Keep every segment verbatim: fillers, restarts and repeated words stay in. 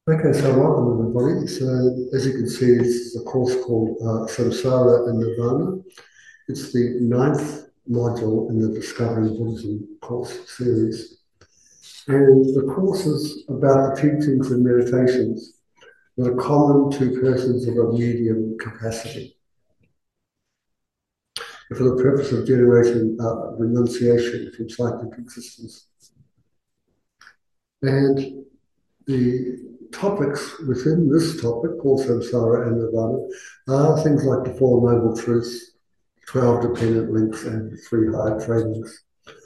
Okay, so welcome everybody. So as you can see, it's a course called uh, Samsara and Nirvana. It's the ninth module in the Discovering Buddhism course series. And the course is about the teachings and meditations that are common to persons of a medium capacity, for the purpose of generating uh, renunciation from cyclic existence. And the topics within this topic, called Samsara and Nirvana, are things like the Four Noble Truths, twelve Dependent Links, and three Higher Trainings.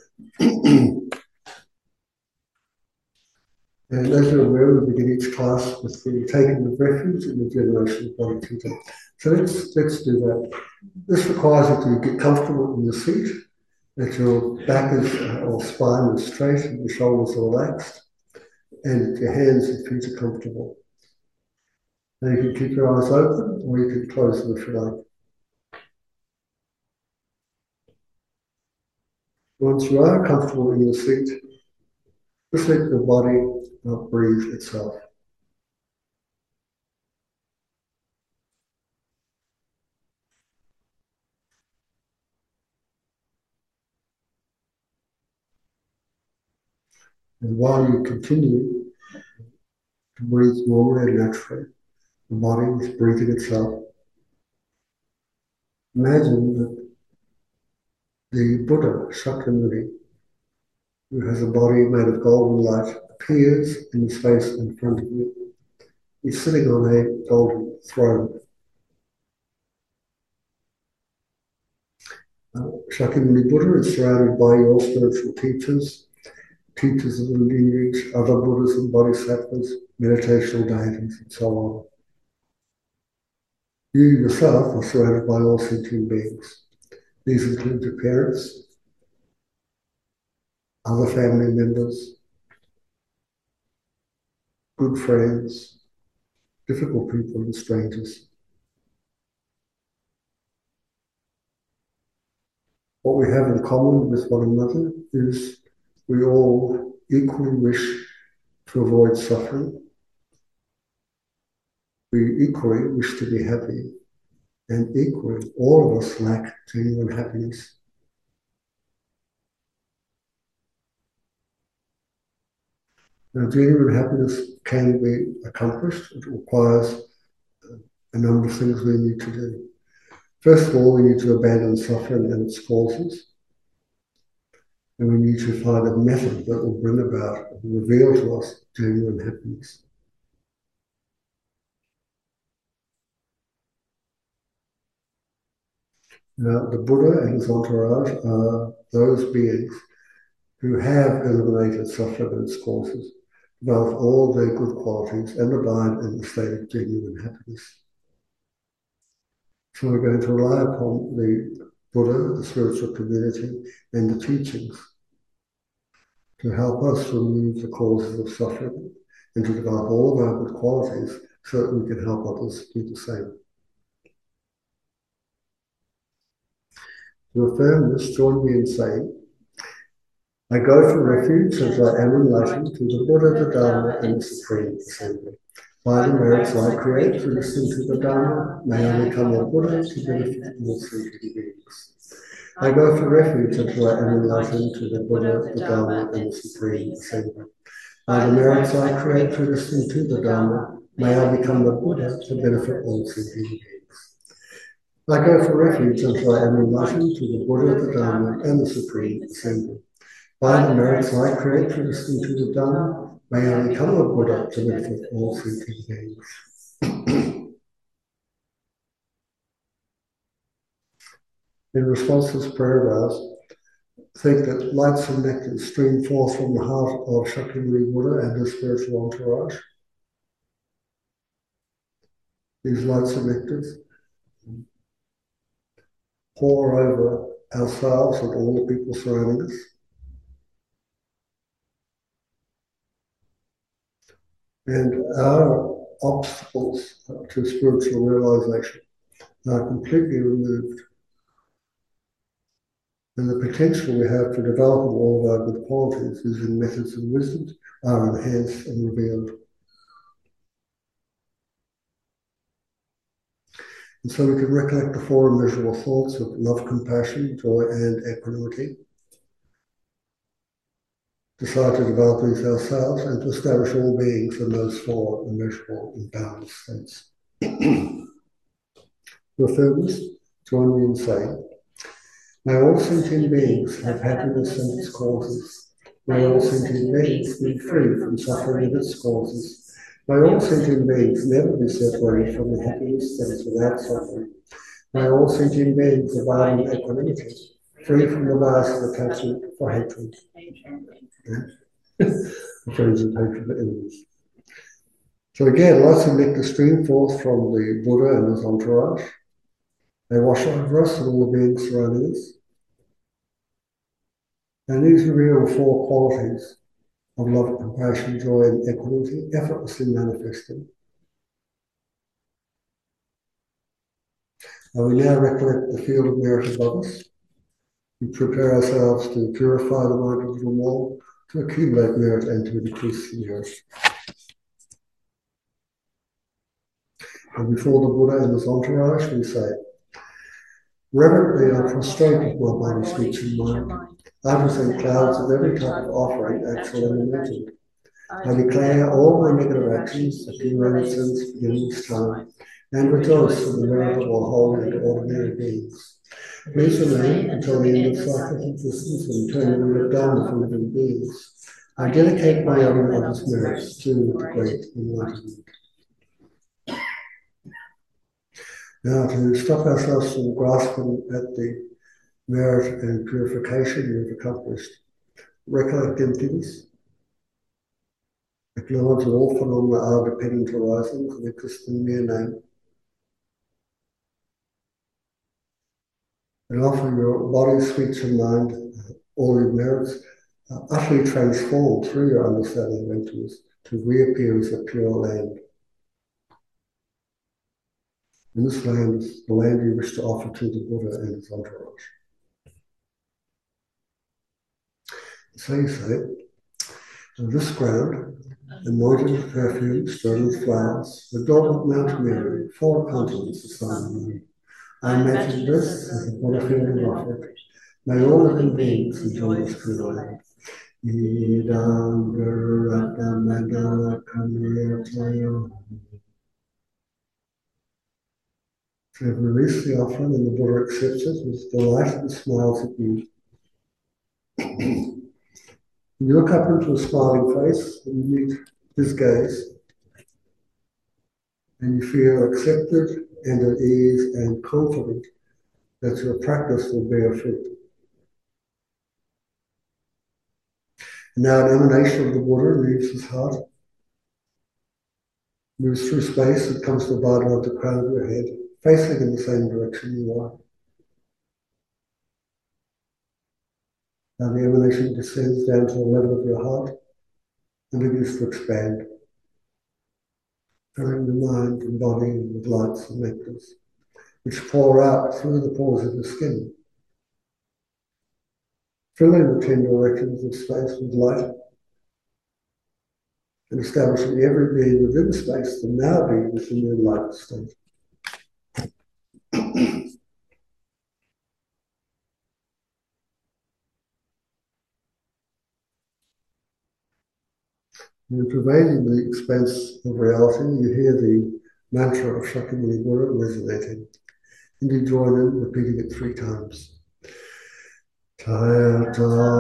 And as you're aware, we begin each class with the taking of refuge in the generation of body teaching. So let's, let's do that. This requires you to get comfortable in your seat, that your back is, uh, or spine is straight and your shoulders are relaxed, and your hands and feet are comfortable. Now you can keep your eyes open or you can close them if you like. Once you are comfortable in your seat, just let the body uh, breathe itself. And while you continue to breathe normally and naturally, the body is breathing itself. Imagine that the Buddha, Shakyamuni, who has a body made of golden light, appears in the space in front of you. He's sitting on a golden throne. Uh, Shakyamuni Buddha is surrounded by your spiritual teachers, teachers of the lineage, other Buddhas and Bodhisattvas, meditational deities, and so on. You yourself are surrounded by all sentient beings. These include your parents, other family members, good friends, difficult people, and strangers. What we have in common with one another is we all equally wish to avoid suffering. We equally wish to be happy, and equally, all of us lack genuine happiness. Now, genuine happiness can be accomplished. It requires a number of things we need to do. First of all, we need to abandon suffering and its causes. And we need to find a method that will bring about and reveal to us genuine happiness. Now, the Buddha and his entourage are those beings who have eliminated suffering and its causes, developed all their good qualities, and abide in the state of genuine happiness. So we're going to rely upon the Buddha, the spiritual community, and the teachings to help us remove the causes of suffering and to develop all of our good qualities so that we can help others do the same. To affirm this, join me in saying, I go for refuge as I am enlightened to the Buddha, the Dharma, and the Supreme Assembly. By the merits I create through listening to the Dharma, may I become a Buddha to benefit all sentient beings. I go for refuge until I am enlightened to the Buddha, the Dharma, and the Supreme Assembly. By the merits I create through listening to the Dharma, may I become the Buddha to benefit all sentient beings. I go for refuge until I am enlightened to the Buddha, the Dharma, and the Supreme Assembly. By the merits I create through listening to the Dharma, may I become a Buddha to benefit all sentient beings. In response to this prayer of ours, think that lights and nectar stream forth from the heart of Shakyamuni Buddha and his spiritual entourage. These lights and nectars pour over ourselves and all the people surrounding us. And our obstacles to spiritual realization are completely removed. And the potential we have to develop all of our good qualities using methods and wisdom are enhanced and revealed. And so we can recollect the four immeasurable thoughts of love, compassion, joy, and equanimity. Decide to develop these ourselves and to establish all beings in those four immeasurable and boundless states. To affirm this, join me in saying, may all sentient beings have happiness and its causes. May all sentient beings be free from suffering and its causes. May all sentient beings never be separated from the happiness that is without suffering. May all sentient beings abide in equanimity, free from the bias of attachment for hatred. Friends and hatred for enemies. So again, lights of nectar stream forth from the Buddha and his entourage. They wash over us and all the beings surrounding us. And these reveal four qualities of love, compassion, joy, and equanimity, effortlessly manifesting. And we now recollect the field of merit above us. We prepare ourselves to purify the mind a little more, to accumulate merit and to increase the merit. And before the Buddha and his entourage, we say, reverently I prostrate with my body, speech, and mind. I present clouds of every type of offering, actual and imagined. I declare all my negative actions, appearances, beginnings, time, and rejoice in the merit of all holy and ordinary beings. Please remain until the end of cyclic existence and turn the wheel of Dharma for living beings. I dedicate my own and others' merits to the great enlightenment. Now, to stop ourselves from grasping at the merit and purification we've accomplished, recollect emptiness, acknowledge that all phenomena are dependent arisings and exist in mere name, and offer your body, speech, and mind, all your merits, uh, utterly transformed through your understanding of emptiness to reappear as a pure land. And this land is the land you wish to offer to the Buddha and his entourage. So you say, on this ground, anointed with perfume, stirred with flowers, the dog of Mount Mary, four continents the sun and moon. I imagine this as a Buddha field and offered. May all living beings enjoy this true land. Idam Gurata Magala Kamriyatayo. So you've released the offering and the Buddha accepts it with delight and smiles at you. You look up into a smiling face and you meet his gaze, and you feel accepted and at ease and confident that your practice will bear fruit. Now an emanation of the Buddha leaves his heart, moves through space, and comes to abide above the crown of your head, facing in the same direction you are. Now the emanation descends down to the level of your heart and begins to expand, filling the mind and body with lights and nectars, which pour out through the pores of the skin, filling the ten directions of space with light, and establishing every being within space to now be within the enlightened state. And pervading the expanse of reality, you hear the mantra of Shakyamuni Buddha resonating. And you join in, repeating it three times. Tayata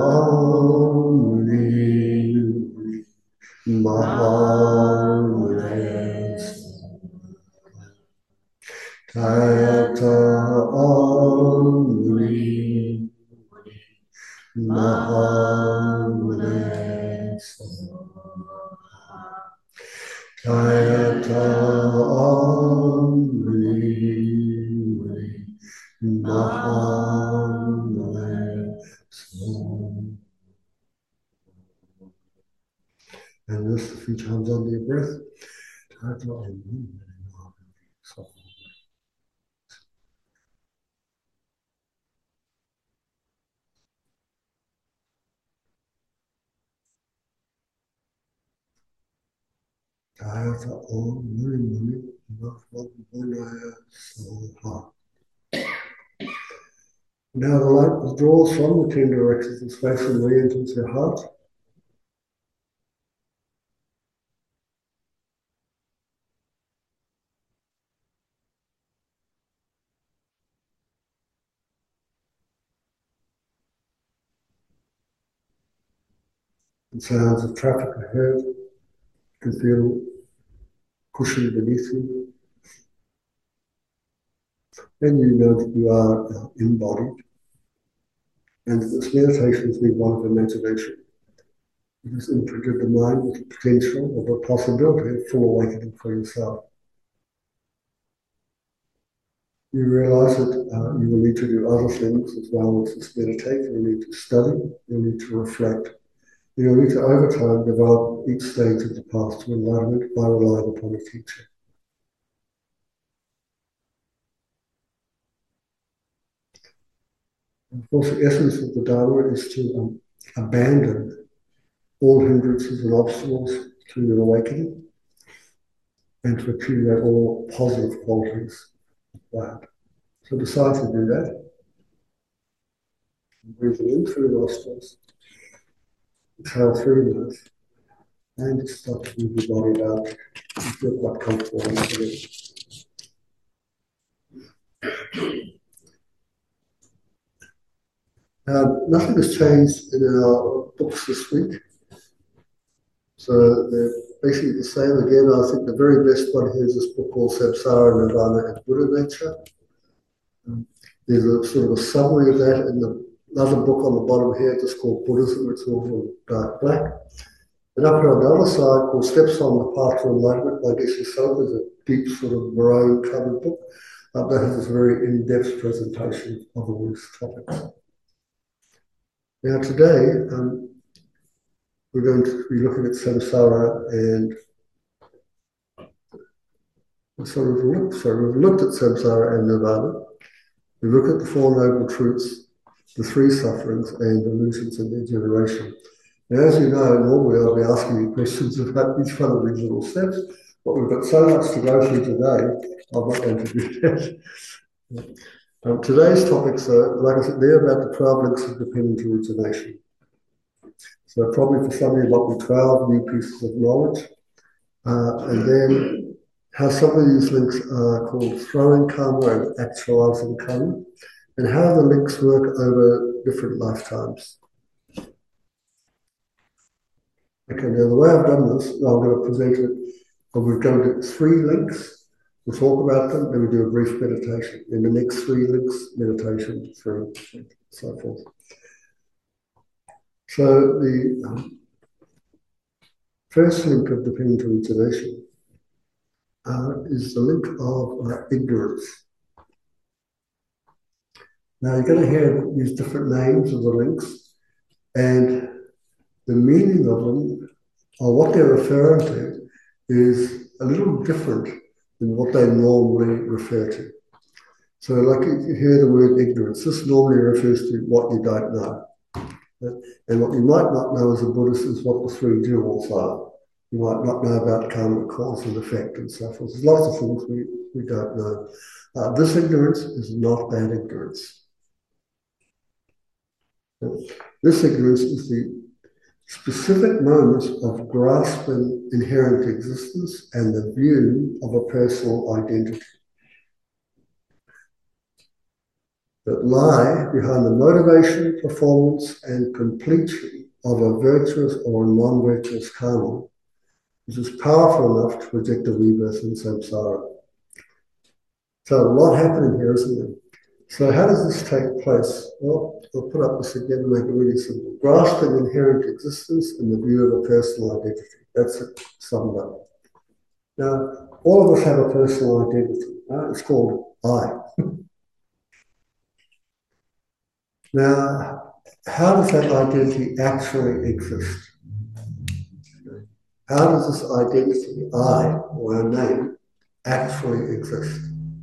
Muni Mahamuni Tayata Muni Mahamuni Tayata Muni Mahamuni. And this a few times under your breath. Tayata Muni Mahamuni. Tayata Om Muni Muni Now the light withdraws from the ten directions of space and re-enters your heart. The sounds of traffic ahead. You can feel cushion beneath you. Then you know that you are embodied. And this meditation has been one of imagination. It has imprinted the mind with the potential or the possibility of full awakening for yourself. You realize that uh, you will need to do other things as well as just meditate. You'll need to study, you'll need to reflect. You'll need to, over time, develop each stage of the path to enlightenment by relying upon a teacher. Of course, the essence of the Dharma is to um, abandon all hindrances and obstacles to your awakening and to accumulate all positive qualities of that. So decide to do that. Breathing in through the nostrils, exhale through the mouth, and start to move your body out. You feel quite comfortable in it. Uh, nothing has changed in our books this week. So they're basically the same again. I think the very best one here is this book called Samsara, Nirvana, and Buddha Nature. Um, there's a sort of a summary of that in the another book on the bottom here, just called Buddhism. It's all in dark black. And up here on the other side, called Steps on the Path to Enlightenment by Geshe Soka, is a deep sort of maroon covered book. Uh, that has this very in-depth presentation of all these topics. Now today, um, we're going to be looking at samsara, and so we've looked, so we've looked at samsara and nirvana. We look at the Four Noble Truths, the three sufferings, and illusions and their generation. Now, as you know, normally I'll be asking you questions about each one of these little steps, but we've got so much to go through today, I'm not going to do that. Um, today's topics are, like I said, they're about the twelve links of dependent origination. So probably for some of you, might be twelve new pieces of knowledge. Uh, and then how some of these links are called throwing karma and actualizing karma, and how the links work over different lifetimes. Okay, now the way I've done this, I'm going to present it, we're going to do three links, we'll talk about them, then we do a brief meditation. In the next three links, meditation, through, and so forth. So the um, first link of dependent origination uh, is the link of uh, ignorance. Now you're going to hear these different names of the links, and the meaning of them, or what they're referring to, is a little different than what they normally refer to. So like you hear the word ignorance, this normally refers to what you don't know. And what you might not know as a Buddhist is what the three jewels are. You might not know about karma, cause and effect and so forth. There's lots of things we, we don't know. Uh, this ignorance is not that ignorance. This ignorance is the specific moments of grasping inherent existence and the view of a personal identity that lie behind the motivation, performance, and completion of a virtuous or non-virtuous karma, which is powerful enough to project a rebirth in samsara. So a lot happening here, isn't there? So how does this take place? Well, I'll put up this again to make it really simple. Grasping inherent existence and the view of a personal identity. That's it, summed up. Now, all of us have a personal identity. Right? It's called I. Now, how does that identity actually exist? How does this identity, I, or a name, actually exist?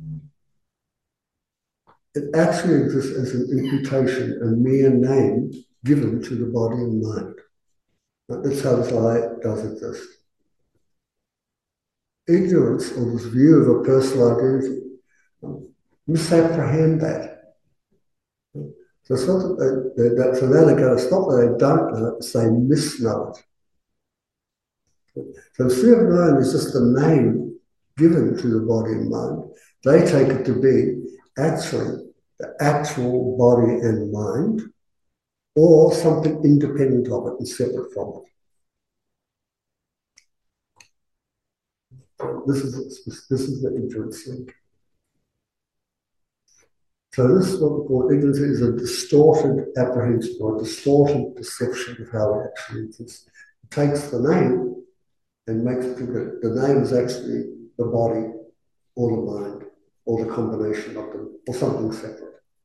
It actually exists as an imputation, a mere name given to the body and mind. That's how this I does exist. ignorance or this view of a personal identity misapprehend that. So it's not that they, they, that, so now they're going to stop that they don't know it, it's they misknow it. So sphere of knowing is just the name given to the body and mind. They take it to be actually the actual body and mind, or something independent of it and separate from it. This is this is the ignorance link. So this is what we call ignorance, is a distorted apprehension or a distorted perception of how it actually exists. It takes the name and makes it think that the name is actually the body or the mind or the combination of them or something separate.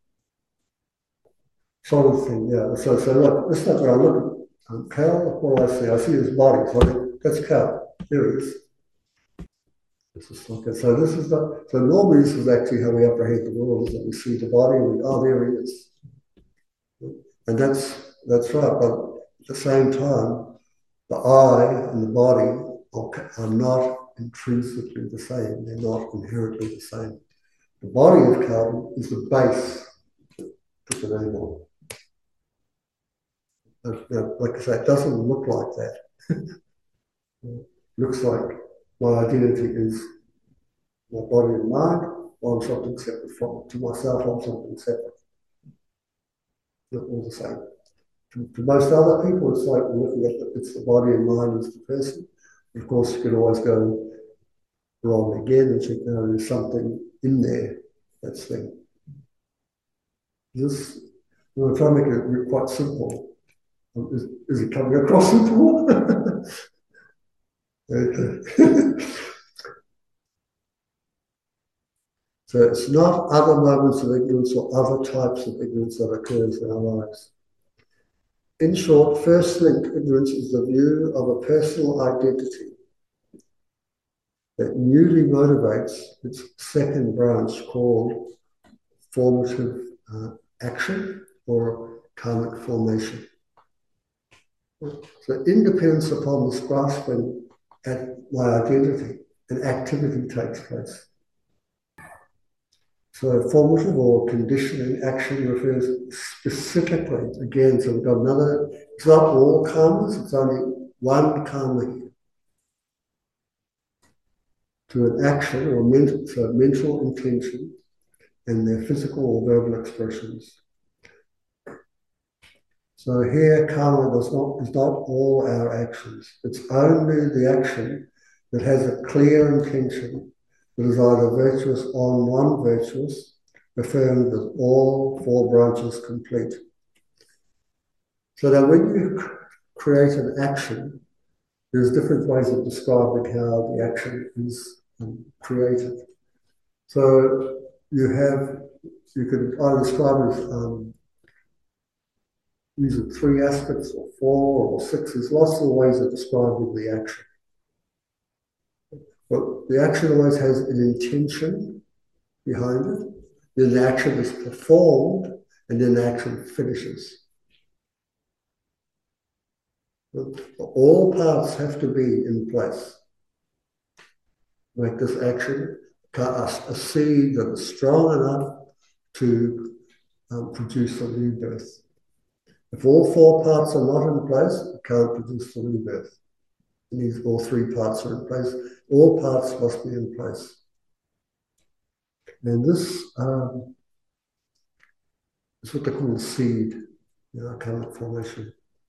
Sort of thing, yeah. So, so look, this is not where I look at um, Cal. What do I see? I see his body. So I think, that's Cal. There he is. This is like it. So this is the, so normally this is actually how we apprehend the world, is that we see the body and we, oh, there he is. And that's, that's right. But at the same time, the I and the body are, are not intrinsically the same. They're not inherently the same. The body of Calvin is the base to put the name on. Like I say, it doesn't look like that. It looks like my identity is my body and mind, or I'm something separate from it. To myself, I'm something separate. They're all the same. To, to most other people, it's like looking at the, it's the body and mind as the person. Of course, you can always go wrong again and think, no, there's something in there that's there. This, we're trying to make it quite simple. Is, is it coming across simple? Okay. So it's not other moments of ignorance or other types of ignorance that occurs in our lives. In short, first link ignorance is the view of a personal identity that newly motivates its second branch called formative uh, action or karmic formation. So independence upon this grasping at my identity, an activity takes place. So formative or conditioning action refers specifically, again, so we've got another, it's not all karmas, it's only one karma here, to an action or mental, so mental intention and their physical or verbal expressions. So here karma does not, is not all our actions. It's only the action that has a clear intention that is either virtuous or non-virtuous, referring to all four branches complete. So that when you create an action, there's different ways of describing how the action is um, created. So you have, you could either describe it as um, using three aspects or four or six. There's lots of ways of describing the action. But the action always has an intention behind it. Then the action is performed, and then the action finishes. All parts have to be in place. Make this action a seed that is strong enough to um, produce a rebirth. If all four parts are not in place, it can't produce the rebirth. It needs all three parts are in place. All parts must be in place. And this um, is what they call seed, you know, karmic formation.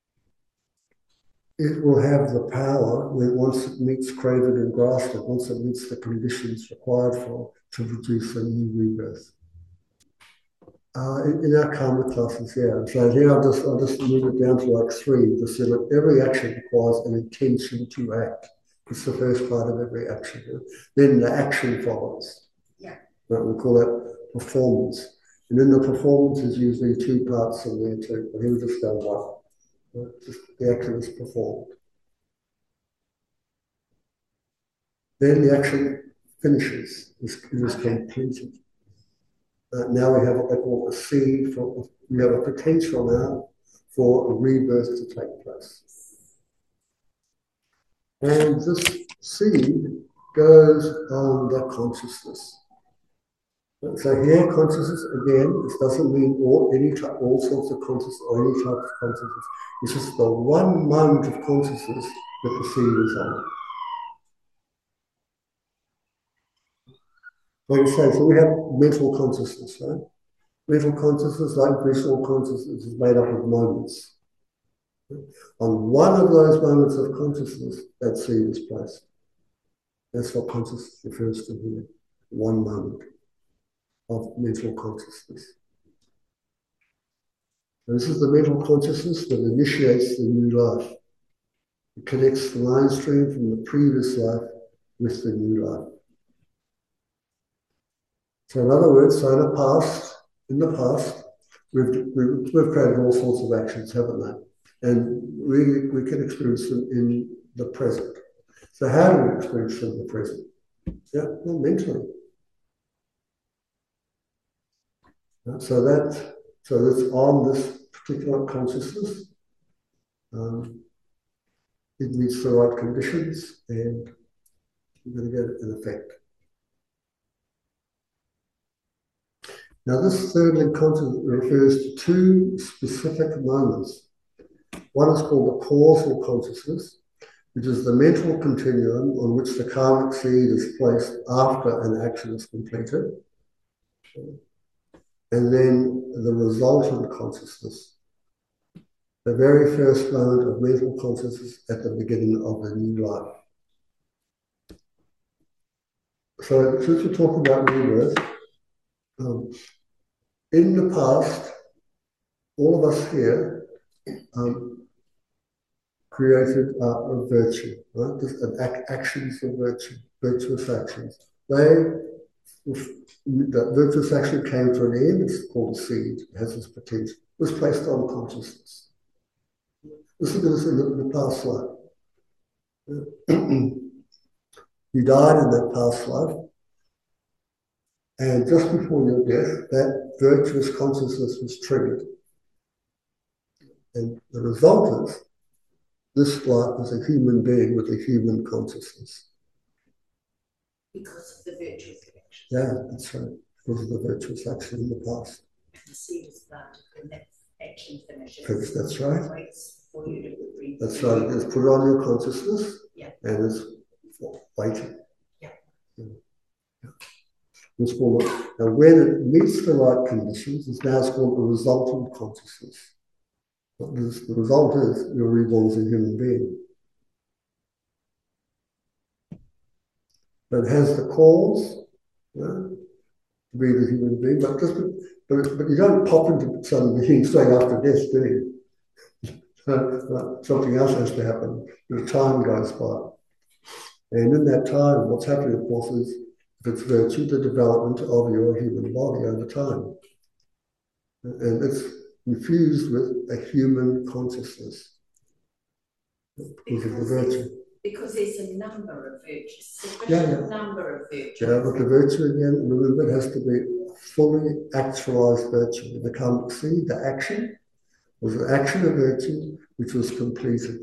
It will have the power when once it meets craving and grasping, once it meets the conditions required for to produce a new rebirth. Uh, in, in our karma classes, yeah. So here I'll just I'll just move it down to like three to say that every action requires an intention to act. It's the first part of every action. Then the action follows. Yeah. Right, we call that performance. And then the performance is usually two parts in there too. But here we just go one. Right? Just the action is performed. Then the action finishes. It is completed. Uh, now we have what they call a seed for, we have a potential now for a rebirth to take place. And this seed goes on the consciousness. So here, consciousness, again, this doesn't mean all, any type, all sorts of consciousness or any type of consciousness. It's just the one moment of consciousness that the seed is on. Like I say, so we have mental consciousness, right? Mental consciousness, like visual consciousness, is made up of moments. On one of those moments of consciousness, that seed is placed. That's what consciousness refers to here. One moment of mental consciousness. And this is the mental consciousness that initiates the new life. It connects the line stream from the previous life with the new life. So in other words, so in the past, in the past, we've, we've, we've created all sorts of actions, haven't they? And we, we can experience them in the present. So how do we experience them in the present? Yeah, well, mentally. So that, so that's on this particular consciousness. Um, it meets the right conditions, and you're going to get an effect. Now, this third link consciousness refers to two specific moments. One is called the causal consciousness, which is the mental continuum on which the karmic seed is placed after an action is completed. And then the resultant consciousness, the very first moment of mental consciousness at the beginning of the new life. So, since we're talking about rebirth, um, in the past, all of us here um, created uh, a virtue, right? This, an ac actions of virtue, virtuous actions. They, the virtuous action came to an end. It's called a seed. It has its potential. It was placed on consciousness. Listen to this in the, in the past life. You died in that past life, and just before your death, that virtuous consciousness was triggered. And the result is, this life is a human being with a human consciousness. Because of the virtuous action. Yeah, that's right. Because of the virtuous action in the past. And the seed is planted when that action finishes. That's, that's right. Waits for you to bring that's right. It's put on your consciousness. Yeah. And it's waiting. Yeah. Yeah. Yeah. It's called, now when it meets the right conditions, it's now called a resultant consciousness. The result is you're reborn as a human being. But it has the cause, you know, to be the human being, but just but, but you don't pop into some being straight after death, do you? So, something else has to happen. The time goes by. And in that time, what's happening, of course, is if it's virtue, the development of your human body over time. And it's infused with a human consciousness because of the virtue. Because there's a number of virtues, sufficient yeah, yeah. number of virtues. Yeah, but the virtue again, remember, it has to be fully actualized virtue. The karmic seed, the action, was an action of virtue which was completed.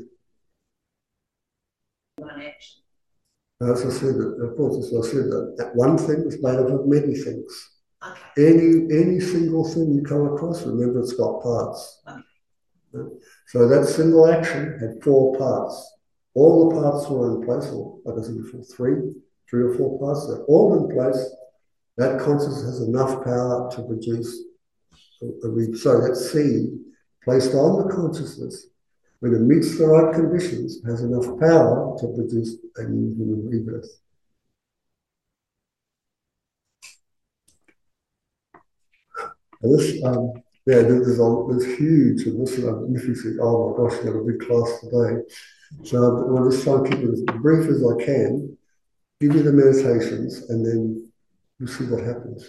One action. As I said, of course, as I said, that one thing is made up of many things. Okay. Any any single thing you come across, remember, it's got parts. Okay. So that single action had four parts. All the parts were in place, or like I said before, three, three or four parts, they're all in place. That consciousness has enough power to produce a, a so that seed placed on the consciousness, when it meets the right conditions, has enough power to produce a new human rebirth. And this, um, yeah, this is this huge, and this is magnificent. Oh my gosh, we've got a big class today. So I'll just try and keep it as brief as I can, give you the meditations, and then you'll see what happens.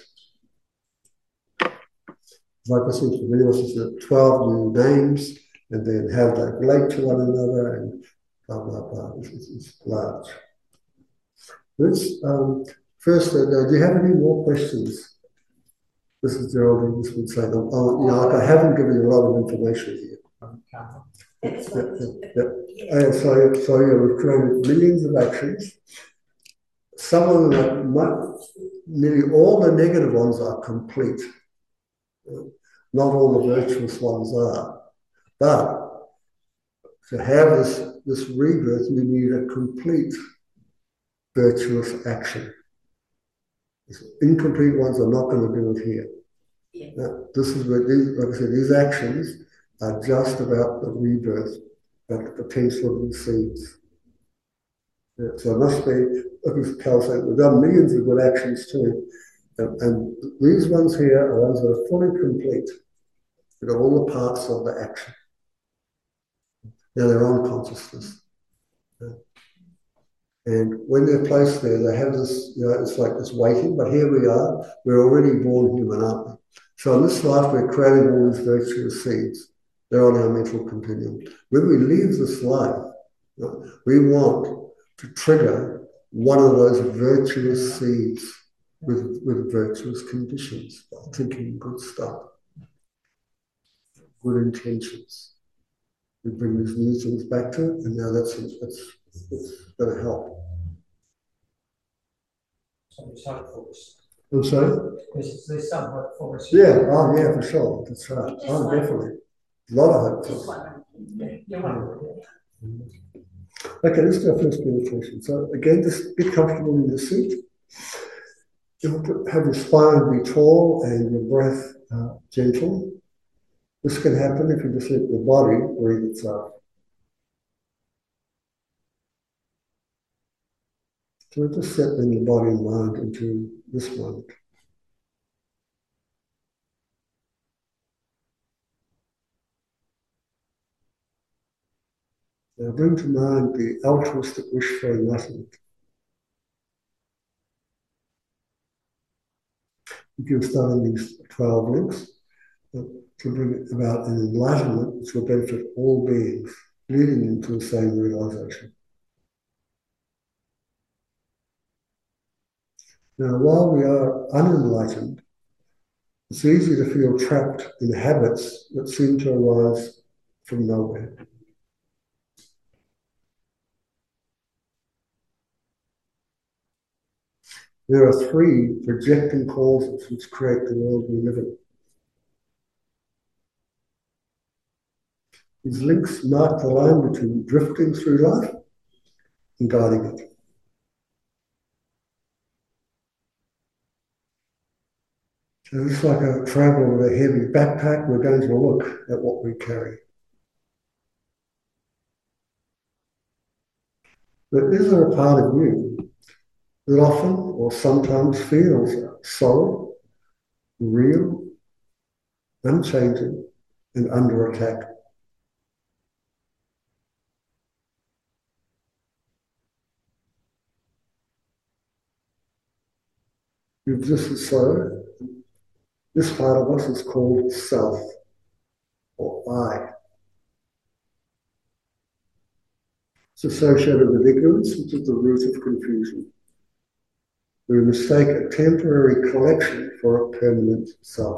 Like I said, for many of us, it's twelve new names, and then how they relate to one another, and blah, blah, blah. It's, it's, it's large. Let's, um, first, uh, do you have any more questions? This is Geraldine, this would say, oh, oh, you know, I haven't given you a lot of information here. Yeah, yeah, yeah. And so, so yeah, we've created millions of actions. some of them, are, nearly all the negative ones are complete. Not all the virtuous ones are. But to have this, this rebirth, you need a complete virtuous action. Incomplete ones are not going to do it here. Yeah. Now, this is where these, like I said, these actions are just about the rebirth, about the potential of the seeds. Yeah, so it must be, like Cal said, we've done millions of good actions too. And, and these ones here are ones that are fully complete. They've got all the parts of the action. Now they're on consciousness. Yeah. And when they're placed there, they have this, you know, it's like this waiting, but here we are, we're already born human, aren't we? So in this life, we're creating all these virtuous seeds. They're on our mental continuum. When we leave this life, you know, we want to trigger one of those virtuous seeds with, with virtuous conditions, thinking good stuff, good intentions. We bring these new things back to it, and now that's, that's, that's going to help. So it's helpful. I'm sorry? There's, there's some hope for us. Yeah, oh yeah, for sure. That's right. Just Oh, one. definitely. A lot of hope. Just one. Yeah, you're right. Okay, let's do our first meditation. So again, just get comfortable in your seat. You'll put, have your spine be tall and your breath uh, gentle. This can happen if you just let your body breathe itself. So just settling your body and mind into this moment. Now bring to mind the altruistic wish for enlightenment. You can start on these twelve links uh, to bring about an enlightenment which will benefit all beings, leading into the same realization. Now, while we are unenlightened, it's easy to feel trapped in habits that seem to arise from nowhere. There are three projecting causes which create the world we live in. These links mark the line between drifting through life and guiding it. So it's like a traveler with a heavy backpack, we're going to look at what we carry. But is there a part of you that often or sometimes feels solid, real, unchanging, and under attack? If this is so, this part of us is called self, or I. It's associated with ignorance, which is the root of confusion. We mistake a temporary collection for a permanent self.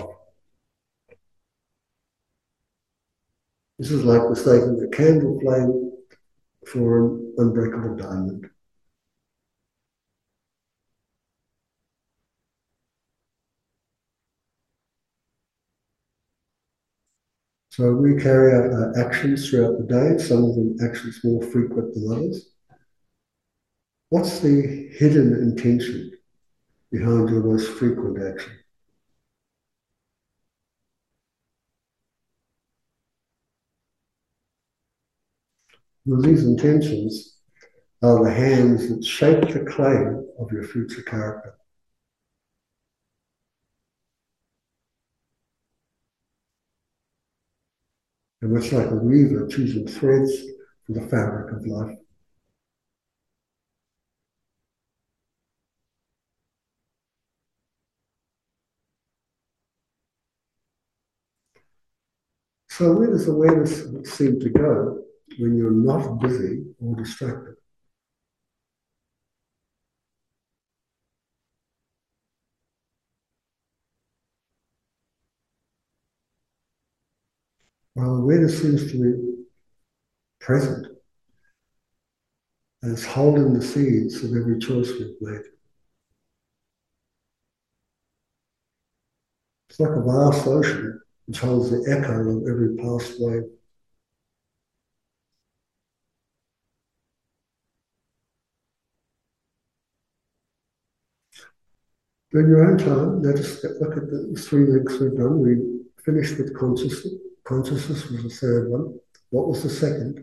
This is like mistaking a candle flame for an unbreakable diamond. So we carry out our actions throughout the day, some of them actions more frequent than others. What's the hidden intention behind your most frequent action? Well, these intentions are the hands that shape the clay of your future character. And much like a weaver choosing threads for the fabric of life. So where does awareness seem to go when you're not busy or distracted? Well, awareness seems to be present. And it's holding the seeds of every choice we've made. It's like a vast ocean which holds the echo of every past wave. In your own time, let us look at the three links we've done. We finished with consciousness. Consciousness was the third one. What was the second? It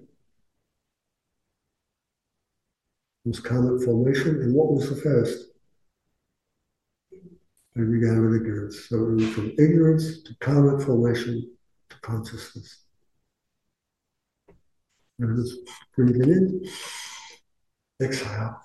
was karmic formation. And what was the first? We began with ignorance. So we went from ignorance to karmic formation to consciousness. And just breathe it in. Exhale.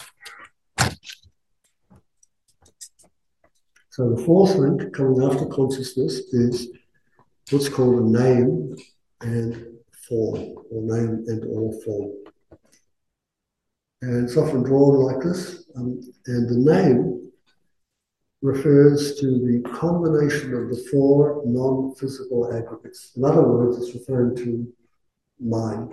So the fourth link coming after consciousness is what's called a name and form, or name and or form. And it's often drawn like this, um, and the name refers to the combination of the four non-physical aggregates. In other words, it's referring to mind.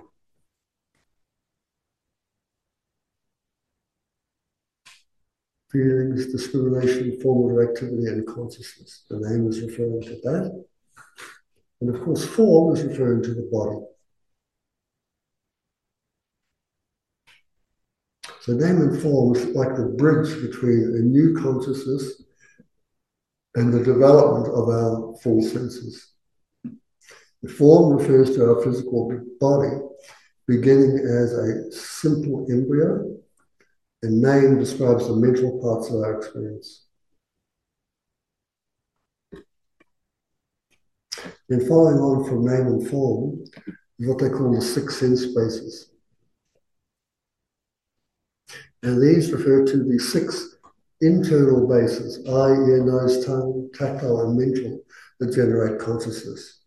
Feelings, discrimination, formative activity, and consciousness. The name is referring to that. And of course, form is referring to the body. So name and form is like the bridge between a new consciousness and the development of our full senses. The form refers to our physical body, beginning as a simple embryo, and name describes the mental parts of our experience. And following on from name and form is what they call the six sense spaces. And these refer to the six internal bases, eye, ear, nose, tongue, tactile, and mental, that generate consciousness.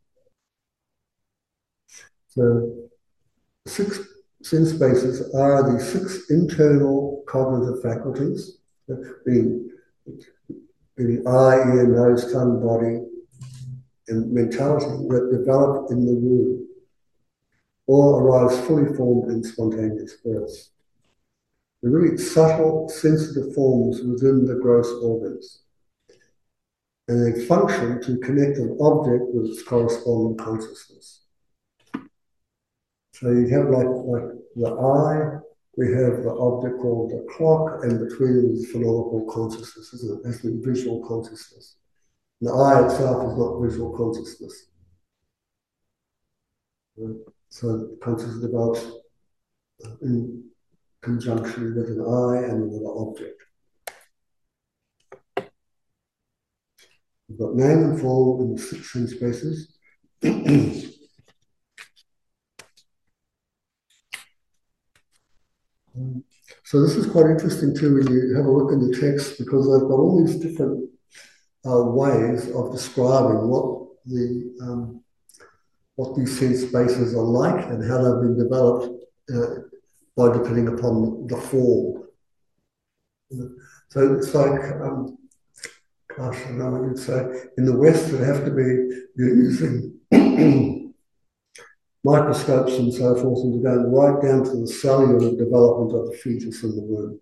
So six sense bases are the six internal cognitive faculties, being, being eye, ear, nose, tongue, body, and mentality that develop in the womb or arise fully formed in spontaneous births. The really subtle, sensitive forms within the gross organs. And they function to connect an object with its corresponding consciousness. So you have like, like the eye, we have the object called the clock, and between them is phenomenal consciousness, isn't it? That's the visual consciousness. And the eye itself is not visual consciousness. So consciousness develops in conjunction with an eye and with an object. We've got name and form in the six sense spaces. um, so this is quite interesting too when you have a look in the text, because they've got all these different uh, ways of describing what the um, what these sense spaces are like and how they've been developed uh, by depending upon the form. So it's like, um, gosh, I know what you'd say. In the West, it would have to be you're using microscopes and so forth, and to go right down to the cellular development of the fetus in the womb.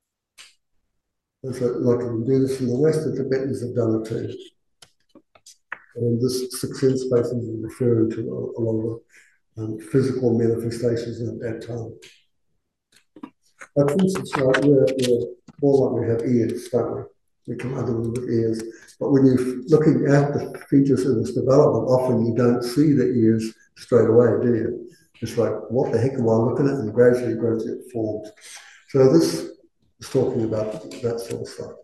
So, like you can do this in the West, the Tibetans have done it too. And this six sense spaces is referring to a, a lot of um, physical manifestations at that time. But for instance, like we're, we're more like we have ears, don't we? We come under them with ears. But when you're looking at the features of this development, often you don't see the ears straight away, do you? It's like, what the heck am I looking at? And gradually, gradually it forms. So this is talking about that sort of stuff.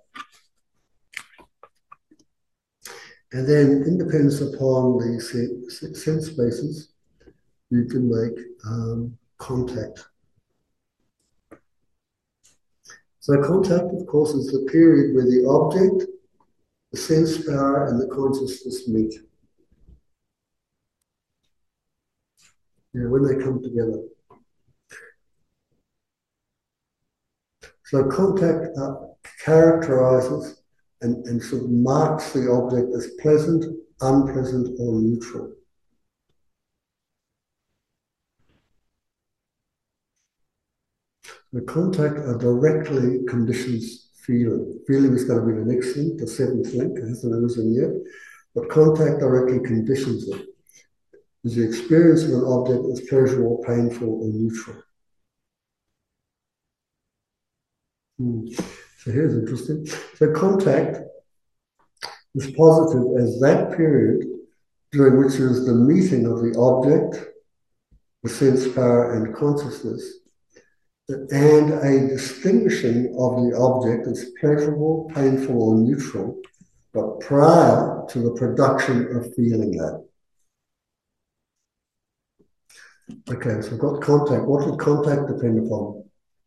And then, in dependence upon the sense spaces, you can make um, contact. So contact, of course, is the period where the object, the sense power, and the consciousness meet. Yeah, when they come together. So contact uh, characterizes and, and sort of marks the object as pleasant, unpleasant, or neutral. The contact uh, directly conditions feeling. Feeling is going to be the next link, the seventh link. It hasn't arisen yet, but contact directly conditions it. Is the experience of an object as pleasurable, painful, or neutral? Hmm. So here's interesting. So contact is posited as that period during which there is the meeting of the object, the sense power and consciousness, and a distinguishing of the object as pleasurable, painful, or neutral, but prior to the production of feeling that. Okay, so we've got contact. What did contact depend upon?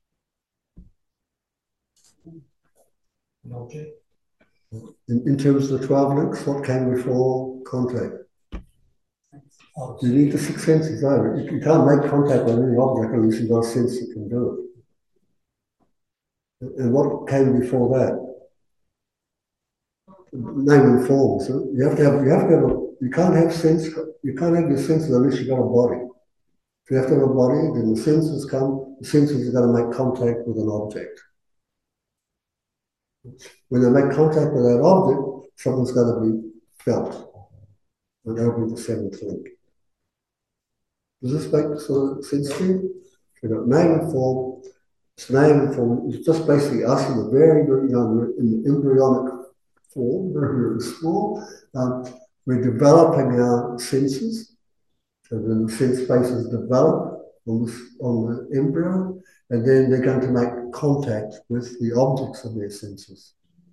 An object. In, in terms of the twelve links, what came before contact? Oh, You need the six senses, no? You, you can't make contact with any object unless you've got a sense that can do it. And what came before that? Name and form. So you have to have, you have to have a, you can't have sense, you can't have your senses unless you've got a body. If you have to have a body, then the senses come, the senses are going to make contact with an object. When they make contact with that object, something's going to be felt. And that'll be the seventh link. Does this make sort of sense to you? We've got name and form. It's name and form. It's just basically us in the very, very young, in the embryonic form, very, very small. Um, we're developing our senses. So the sense spaces develop on, this, on the embryo, and then they're going to make contact with the objects of their senses.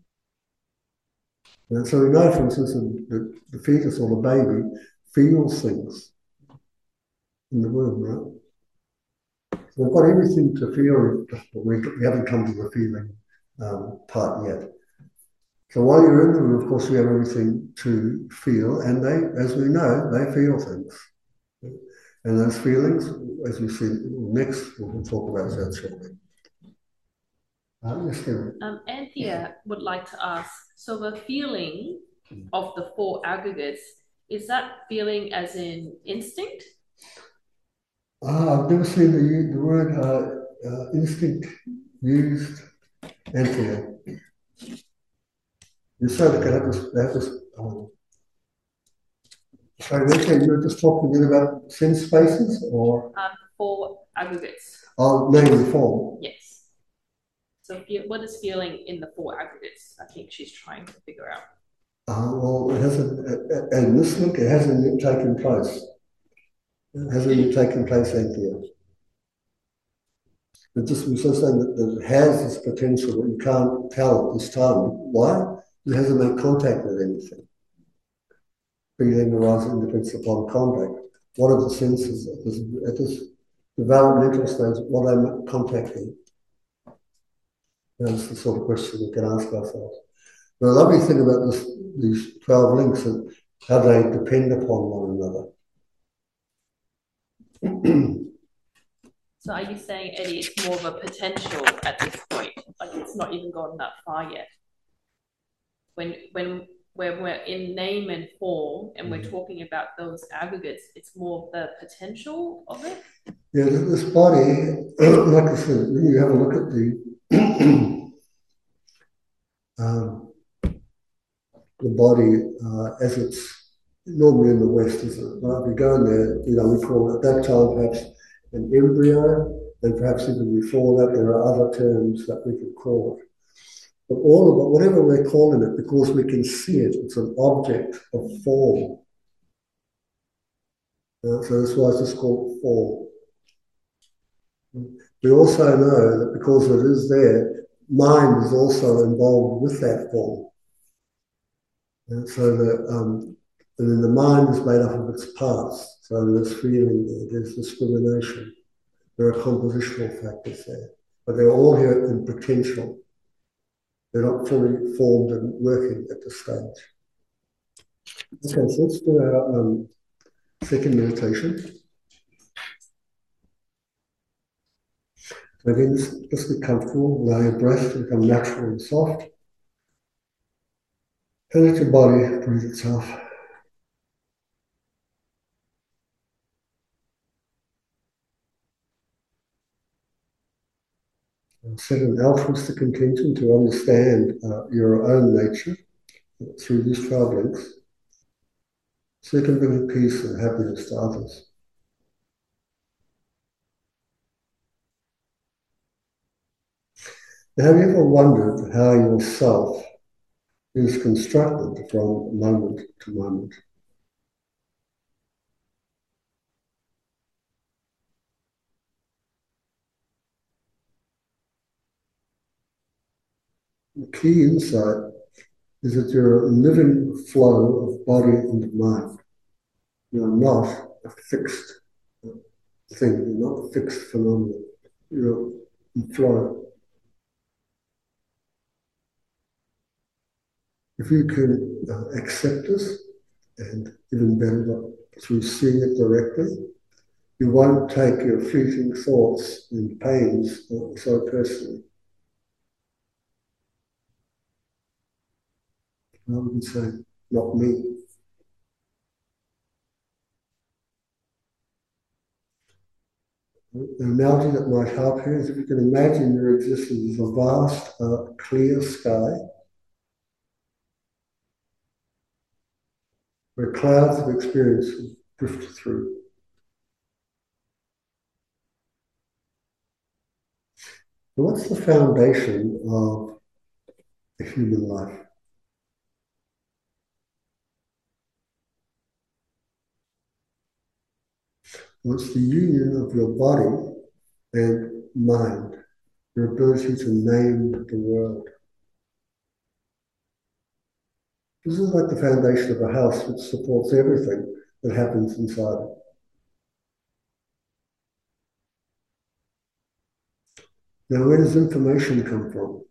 And so we know, for instance, that the fetus or the baby feels things in the womb, right? So we've got everything to feel, but we, we haven't come to the feeling um, part yet. So while you're in the womb, of course, we have everything to feel, and they, as we know, they feel things. And those feelings, as we see next, we'll talk about that shortly. Um, yes, um, Anthea would like to ask, so the feeling of the four aggregates, is that feeling as in instinct? Ah, I've never seen the, the word uh, uh, instinct used, Anthea. You said that have this, have this um, sorry, Anthea, you were just talking again about sense spaces or? Um, four aggregates. Oh, name and form. Yes. So what is feeling in the four aggregates? I think she's trying to figure out. Uh, well, it hasn't, and this link, it hasn't yet taken place. It hasn't yet taken place, Anthea. It just was just saying that, that it has this potential, but you can't tell at this time. Why? It hasn't made contact with anything. Feeling arises depends upon contact. What are the senses at this, at this developmental stage? What are they contacting? That's the sort of question we can ask ourselves. The lovely thing about this, these twelve links is how they depend upon one another. So are you saying, Eddie, it's more of a potential at this point? Like it's not even gone that far yet? When when when we're in name and form and we're talking about those aggregates, it's more of the potential of it? Yeah, this body, like I said, when you have a look at the um, the body uh, as it's normally in the West, isn't it? Right? We go in there, you know, we call it at that time perhaps an embryo, and perhaps even before that there are other terms that we could call it. But all of it, whatever we're calling it, because we can see it, it's an object of form. Uh, so that's why it's just called form. We also know that because it is there, mind is also involved with that form. And so the, um, and then the mind is made up of its parts. So there's feeling there, there's discrimination. There are compositional factors there, but they're all here in potential. They're not fully formed and working at this stage. Okay, so let's do our um, second meditation. So again, just, just get comfortable, allow your breath to become natural and soft. And let your body breathe itself. set an altruistic intention to understand uh, your own nature through these twelve links, so you can bring peace and happiness to others. Now, have you ever wondered how yourself is constructed from moment to moment? The key insight is that you're a living flow of body and mind. You're not a fixed thing, you're not a fixed phenomenon. You're in flow. If you can uh, accept this, and even better through seeing it directly, you won't take your fleeting thoughts and pains so personally. I would say, not me. An analogy that might help here is if you can imagine your existence as a vast, uh, clear sky where clouds of experience drift through. But what's the foundation of a human life? Well, it's the union of your body and mind, your ability to name the world. This is like the foundation of a house which supports everything that happens inside it. Now, where does information come from?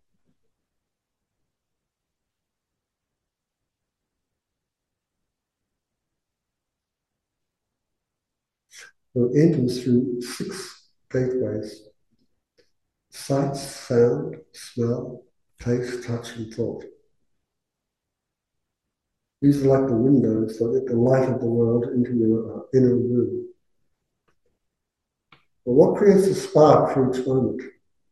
Well, it enters through six gateways: sight, sound, smell, taste, touch, and thought. These are like the windows that let the light of the world into your uh, inner room. But what creates a spark for each moment?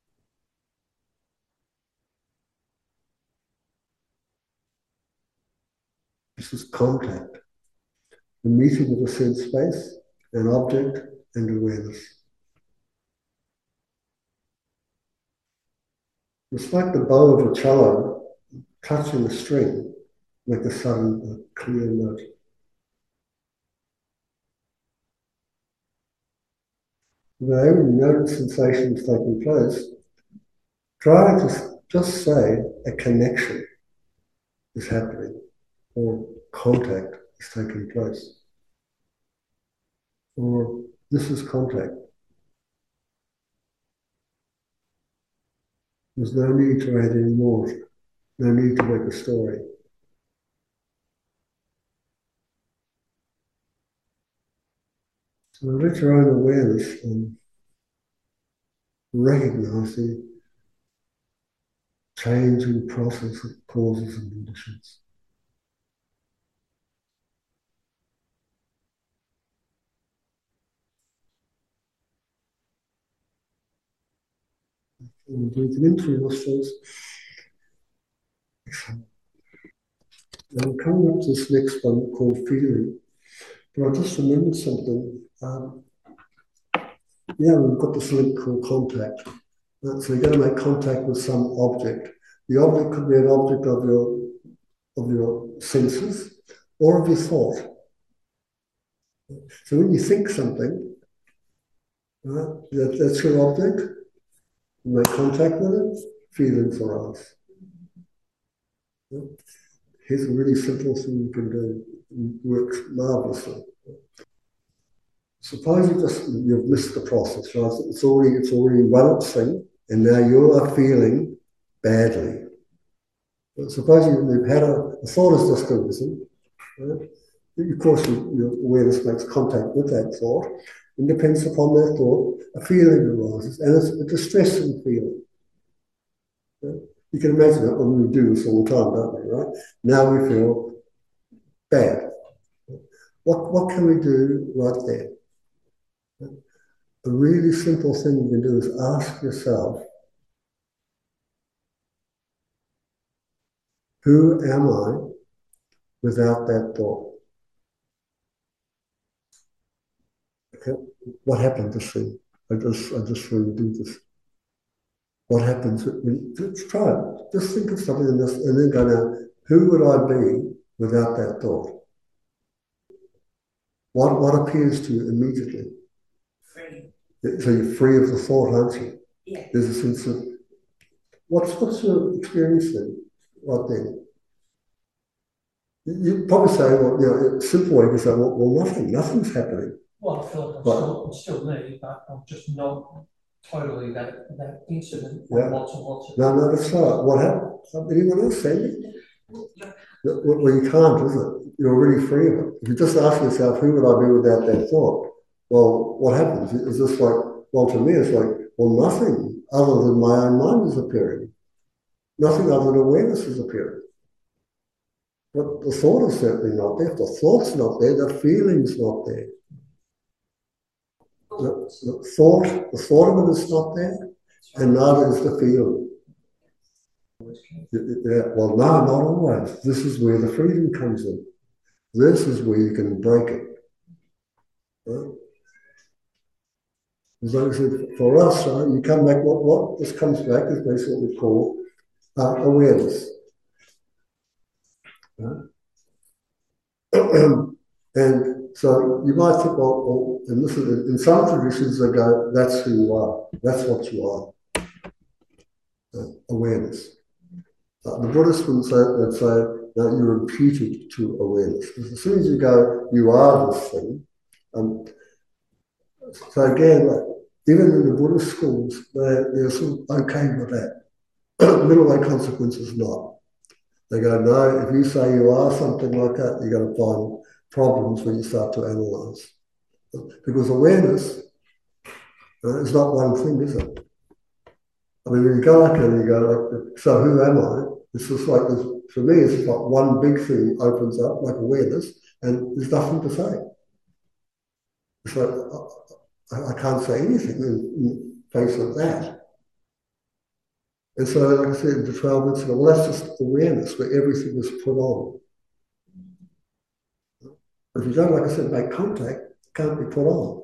This is contact, the meeting of a sense space, an object, and awareness. It's like the bow of a cello touching a string, like a sudden uh, clear note. Whenever you notice sensations taking place, try to just say a connection is happening or contact is taking place. Or this is contact. There's no need to add any more, no need to make a story. So let your own awareness and recognize the changing process of causes and conditions. And breathe in through your nostrils. And coming up to this next one called feeling. But I just remembered something. Um, yeah, we've got this link called contact. Uh, so you're going to make contact with some object. The object could be an object of your of your senses or of your thought. So when you think something, right, that, that's your object, you make contact with it, feelings arise. Here's a really simple thing you can do. It works marvelously. Suppose you just you've missed the process, right? It's already it's already run its thing, and now you are feeling badly. But suppose you, you've had a, a thought has just arisen, right? Of course, your awareness makes contact with that thought, and depends upon that thought, a feeling arises, and it's a distressing feeling. Right? You can imagine it when we do this all the time, don't we, right? Now we feel bad. What, what can we do right there? A really simple thing you can do is ask yourself, Who am I without that thought? Okay. What happened to see? I just, I just really do this. What happens? Let's try it. Just think of something in this, and then go now. Who would I be without that thought? What what appears to you immediately? Free. So you're free of the thought, aren't you? Yeah. There's a sense of what's what's your experience then? Right then? You'd probably say, well, you know, a simple way to say, well, well, nothing, nothing's happening. Well, I feel like I'm, Right. still, I'm still me, but I'm just not totally that that incident. Yeah. Lots and lots of No, no, that's right. What happened? Anyone else, Sandy? Well, you can't, is it? You're already free of it. If you just ask yourself, who would I be without that thought? Well, what happens? It's just like, well, to me, it's like, well, nothing other than my own mind is appearing. Nothing other than awareness is appearing. But the thought is certainly not there. If the thought's not there, the feeling's not there. The, the thought, the thought of it is not there, and neither is the feeling. Yeah, well, no, not always. This is where the freedom comes in. This is where you can break it. Right? As I said, for us, right, you come back, what, what this comes back is basically what we call uh, awareness. Right? And so you might think, well, well, and this is, in some traditions they go, that's who you are. That's what you are. Uh, awareness. Uh, the Buddhists would say, they'd say that you're imputed to awareness. Because as soon as you go, you are this thing. Um, so again, like, even in the Buddhist schools, they're, they're sort of okay with that. Middle way consequence is not. They go, no, if you say you are something like that, you're going to find problems when you start to analyze. Because awareness uh, is not one thing, is it? I mean, when you go like that and you go, like, so who am I? It's just like, this, for me, it's just like one big thing opens up, like awareness, and there's nothing to say. It's like, I, I can't say anything in, in face of that. And so, like I said, the twelve minutes ago, well, that's just awareness where everything is put on. But if you don't, like I said, make contact, it can't be put on.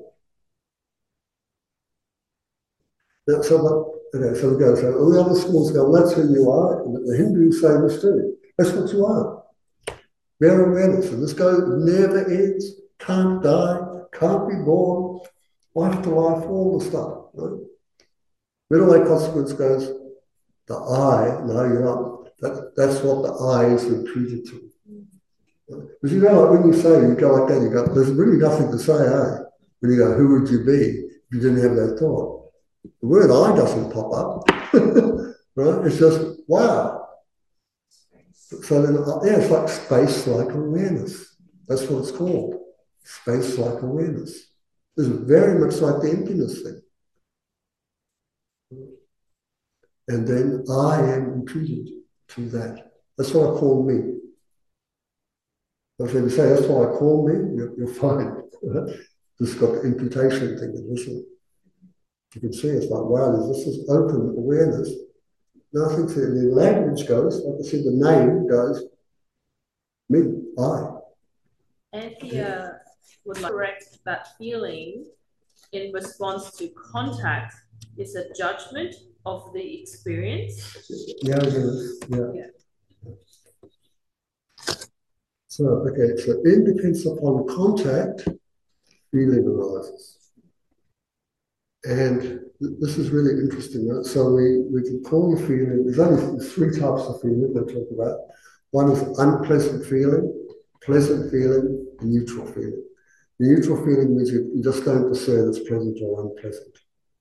Now, so, what, okay, so we go, so all the other schools go, well, that's who you are. And the Hindus say this too. That's what you are. Bare awareness. And this goes, never ends, can't die, can't be born, life to life, all the stuff. Right? Middle way consequence goes, the I, no, you're not. That, that's what the I is imputed to. Because you know, like when you say, you go like that, you go, there's really nothing to say, eh? When you go, who would you be if you didn't have that thought? The word I doesn't pop up, right? It's just, wow. So then, yeah, it's like space-like awareness. That's what it's called, space-like awareness. It's very much like the emptiness thing. And then I am imputed to that. That's what I call me. If you say that's what I call me, you're, you're fine. Just got the imputation thing, isn't it? You can see it's like, wow, this is open awareness. Nothing to the language goes, like I said, the name goes, me, I. Anthea would like to correct that feeling in response to contact is a judgment of the experience. Yeah, it is. Yeah. Yeah. So, okay, so in depends upon contact, feeling arises. And th this is really interesting. Right? So we, we can call the feeling, there's only three types of feeling we'll talk about. One is unpleasant feeling, pleasant feeling, and neutral feeling. The neutral feeling means you, you just don't discern it's pleasant or unpleasant.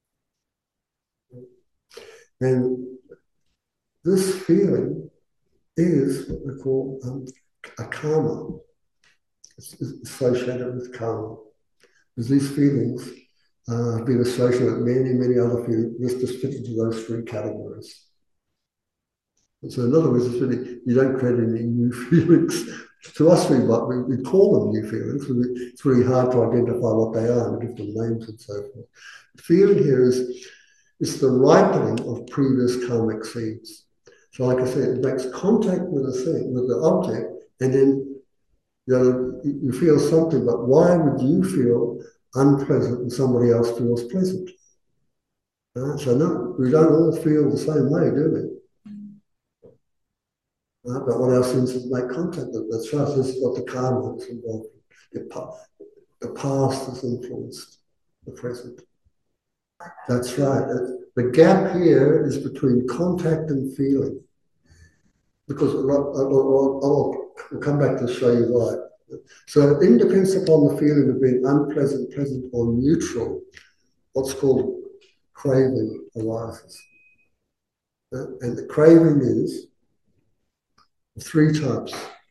And this feeling is what we call um, a karma. It's, it's associated with karma. Because these feelings uh, have been associated with many, many other feelings. Let's just fit into those three categories. And so in other words, it's really, you don't create any new feelings. To us, we, we, we call them new feelings. We, it's really hard to identify what they are and give them names and so forth. The feeling here is it's the ripening of previous karmic seeds. So like I said, it makes contact with the thing, with the object, and then you know, you feel something, but why would you feel unpleasant and somebody else feels pleasant? Uh, so no, we don't all feel the same way, do we? Uh, but what our senses make contact with, that's right, this is what the karma is involved in. The past has influenced the present. That's right. The gap here is between contact and feeling. Because I'll, I'll, I'll, I'll come back to show you why. So in depends upon the feeling of being unpleasant, pleasant, or neutral, what's called craving arises. Uh, and the craving is three types.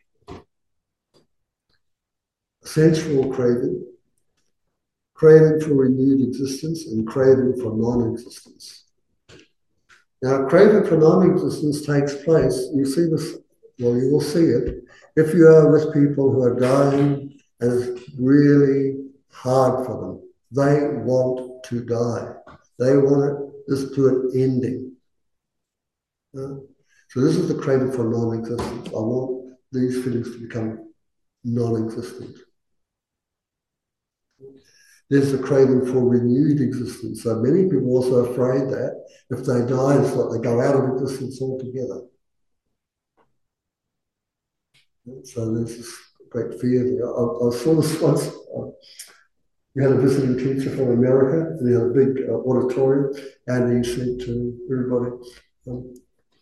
Sensual craving, craving for renewed existence, and craving for non-existence. Now, craving for non-existence takes place, you see this, well, you will see it, if you are with people who are dying and it's really hard for them. They want to die. They want this to an ending. Uh, so this is the craving for non-existence. I want these feelings to become non-existent. There's the craving for renewed existence. So many people are also afraid that if they die, it's like they go out of existence altogether. So there's this great fear there. I, I saw this once. Uh, we had a visiting teacher from America, and he had a big uh, auditorium, and he said to everybody, um,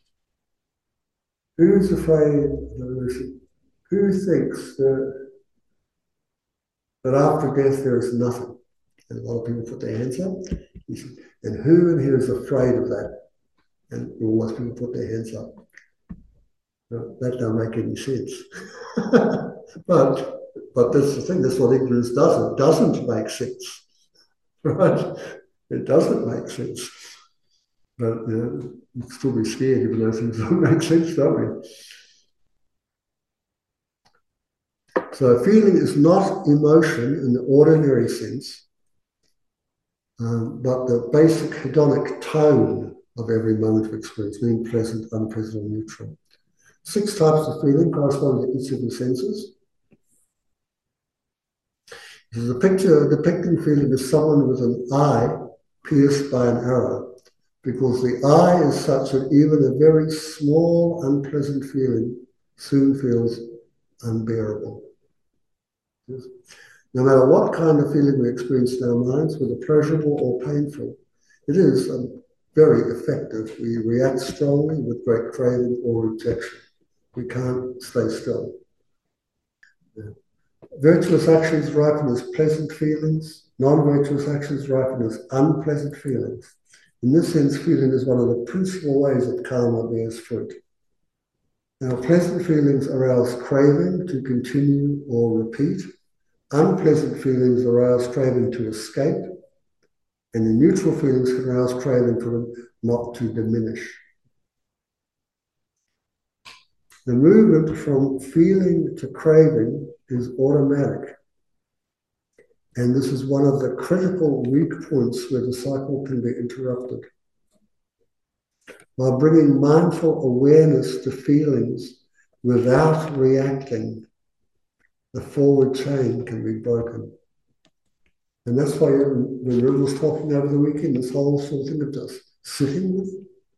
who's afraid, who thinks that, that after death there is nothing? And a lot of people put their hands up. He said, and who in here is afraid of that? And all those people put their hands up. No, that don't make any sense. but but that's the thing, that's what ignorance does. It doesn't make sense. Right? It doesn't make sense. But you know, you'd still be scared even though things don't make sense, don't we? So feeling is not emotion in the ordinary sense, um, but the basic hedonic tone of every moment of experience, being pleasant, unpleasant, or neutral. Six types of feeling corresponding to each of the senses. This is a picture depicting feeling of someone with an eye pierced by an arrow, because the eye is such that even a very small, unpleasant feeling soon feels unbearable. Yes. No matter what kind of feeling we experience in our minds, whether pleasurable or painful, it is um, very effective. We react strongly with great craving or rejection. We can't stay still. Yeah. Virtuous actions ripen as pleasant feelings. Non-virtuous actions ripen as unpleasant feelings. In this sense, feeling is one of the principal ways that karma bears fruit. Now, pleasant feelings arouse craving to continue or repeat. Unpleasant feelings arouse craving to escape. And the neutral feelings can arouse craving for them not to diminish. The movement from feeling to craving is automatic. And this is one of the critical weak points where the cycle can be interrupted. By bringing mindful awareness to feelings without reacting, the forward chain can be broken. And that's why when River was talking over the weekend, this whole sort of thing of just sitting with,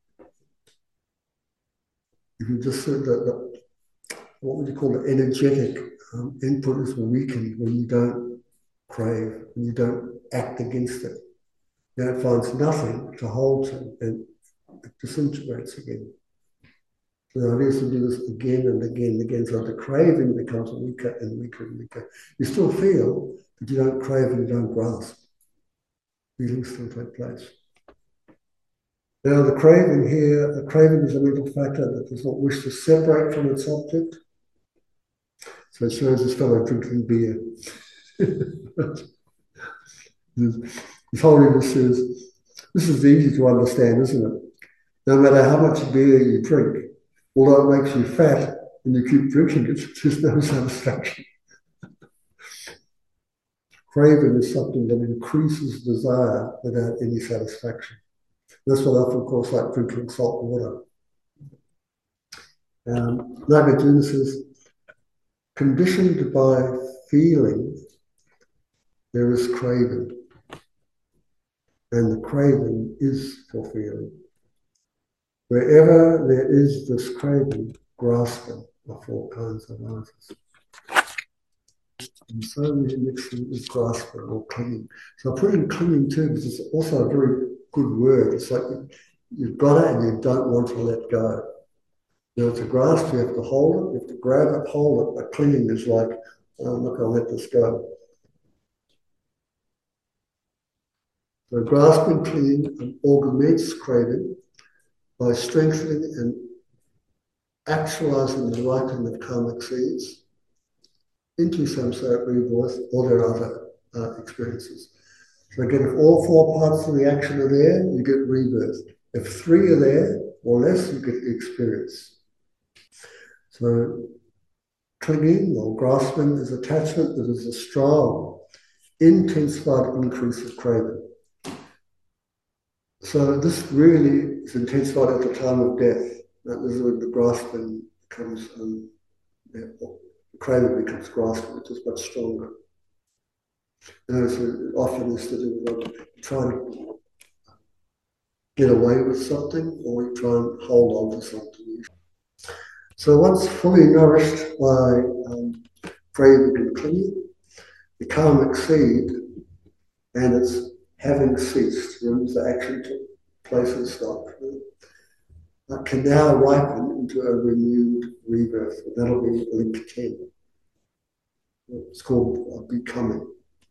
if you just sit that, that what would you call it, energetic um, input is weakened when you don't crave, when you don't act against it. Then it finds nothing to hold to and it disintegrates again. So the idea is to do this again and again and again, so the craving becomes weaker and weaker and weaker. You still feel, but you don't crave and you don't grasp. Feelings still take place. Now the craving here, the craving is a mental factor that does not wish to separate from its object. So it shows this fellow drinking beer. His Holiness says, this is easy to understand, isn't it? No matter how much beer you drink, although it makes you fat and you keep drinking it, there's no satisfaction. Craving is something that increases desire without any satisfaction. That's what I often call like drinking salt water. Um, Nagarjuna says, conditioned by feeling, there is craving. And the craving is for feeling. Wherever there is this craving, grasping of all kinds of arises. And so we mix it with grasping or clinging. So I put in clinging too, because it's also a very good word. It's like you've got it and you don't want to let go. You know, to grasp, you have to hold it, you have to grab it, hold it. But clinging is like, oh, I'm not going to let this go. So grasping, clinging, augments craving by strengthening and actualizing the ripening of karmic seeds into samsaric rebirth or their other uh, experiences. So again, if all four parts of the action are there, you get rebirth. If three are there or less, you get experience. So clinging or grasping is attachment that is a strong, intensified increase of craving. So this really is intensified at the time of death. That is when the grasping becomes, um, the craving becomes grasping, which is much stronger. And so often is to do with um, trying to get away with something, or you try and hold on to something. So once fully nourished by um, craving and clinging, the karmic seed and its having ceased, remember the action took place and stopped, uh, can now ripen into a renewed rebirth. And that'll be link ten. It's called uh, becoming.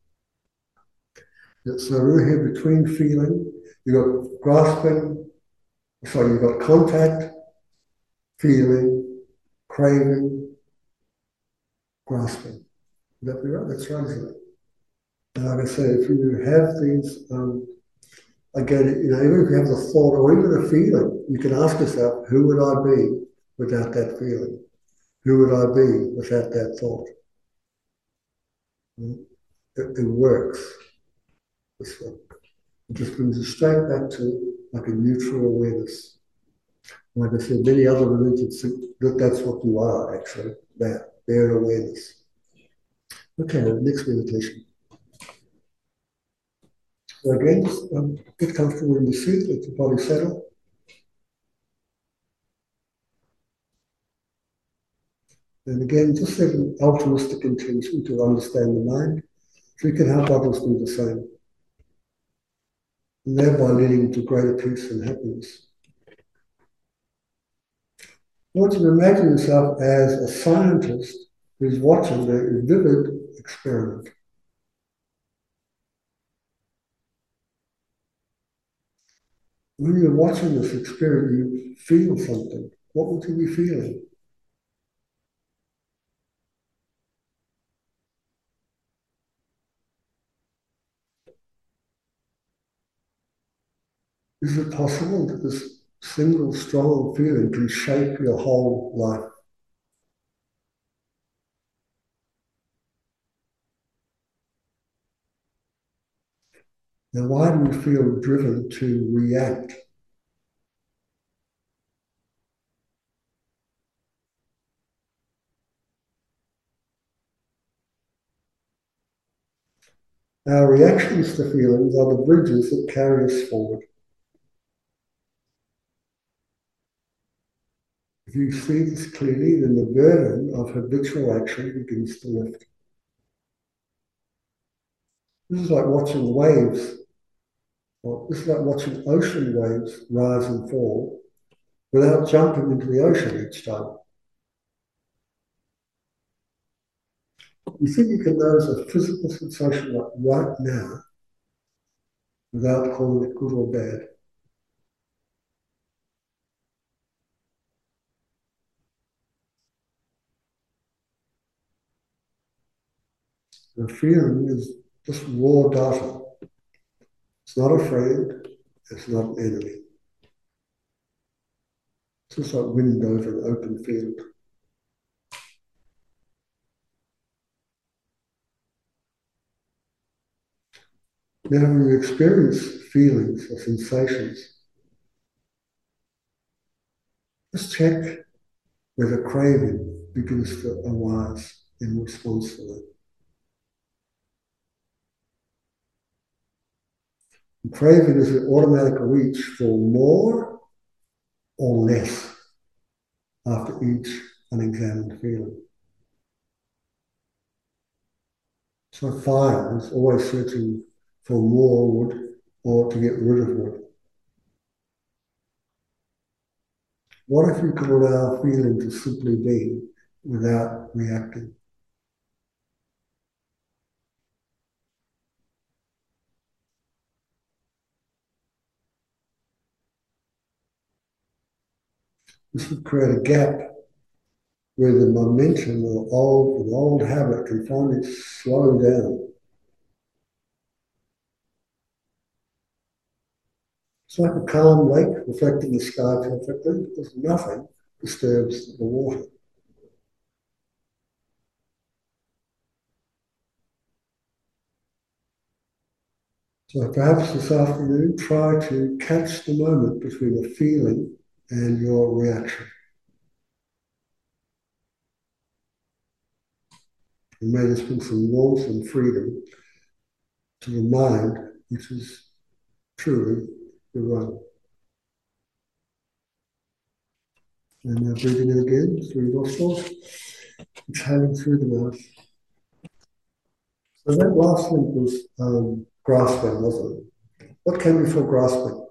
So we're here between feeling, you've got grasping, sorry, you've got contact, feeling, craving, grasping. Would that be right? That's right, isn't it? And like I say, if you have these, um, again, you know, even if you have the thought or even a feeling, you can ask yourself, who would I be without that feeling? Who would I be without that thought? It, it works. This one. It just brings you straight back to like a neutral awareness. Like I said, many other religions think that that's what you are, actually, that, bare awareness. Okay, next meditation. So again, just um, get comfortable in your seat, let your body settle. And again, just have an altruistic intention to understand the mind, so you can help others do the same. And thereby leading to greater peace and happiness. I want you to imagine yourself as a scientist who's watching a vivid experiment. When you're watching this experiment, you feel something. What would you be feeling? Is it possible that this single strong feeling can shape your whole life? Now, why do you feel driven to react? Our reactions to feelings are the bridges that carry us forward. If you see this clearly, then the burden of habitual action begins to lift. This is like watching waves, or this is like watching ocean waves rise and fall without jumping into the ocean each time. You think you can notice a physical sensation like right now without calling it good or bad. The feeling is just raw data. It's not a friend, it's not an enemy. It's just like wind over an open field. Now, when you experience feelings or sensations, just check where the craving begins to arise in response to that. And craving is an automatic reach for more or less after each unexamined feeling. So fire is always searching for more wood or to get rid of wood. What if you could allow feeling to simply be without reacting? This would create a gap where the momentum of old, an old habit can finally slow down. It's like a calm lake reflecting the sky perfectly because nothing disturbs the water. So perhaps this afternoon, try to catch the moment between the feeling and your reaction. And may this bring some warmth and freedom to the mind, which is truly your own. And now breathing in again through your nostrils, exhaling through the mouth. So that last link was um, grasping, wasn't it? What came before grasping?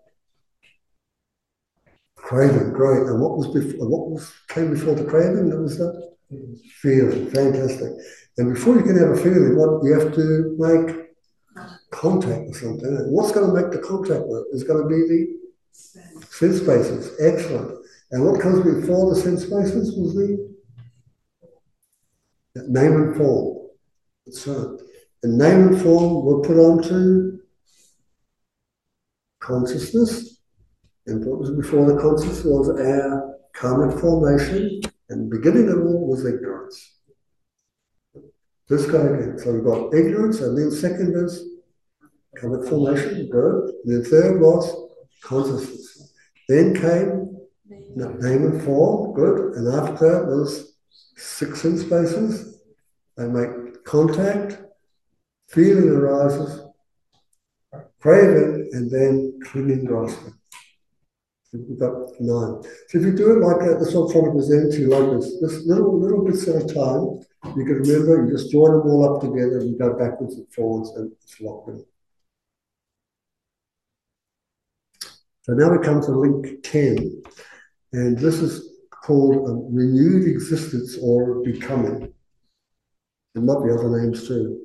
Craving, great. And what was before? What was came before the craving? What was that? Feeling, fantastic. And before you can have a feeling, what you have to make contact with something. And what's going to make the contact work is going to be the sense spaces. Excellent. And what comes before the sense spaces was the name and form. That's right. And name and form were put onto consciousness. And what was before the consciousness was our karmic formation. And beginning of all was ignorance. Let's go again. So we've got ignorance, and then second is karmic formation, good. And then third was consciousness. Then came name and form, good. And after that was six sense spaces. They make contact, feeling arises, craving, and then clinging, grasping. We've got nine. So if you do it like that, this will probably present to you like this, this little little bits at a time. You can remember, you just join them all up together and you go backwards and forwards and it's locked in. So now we come to link ten. And this is called a renewed existence or becoming. There might be other names too.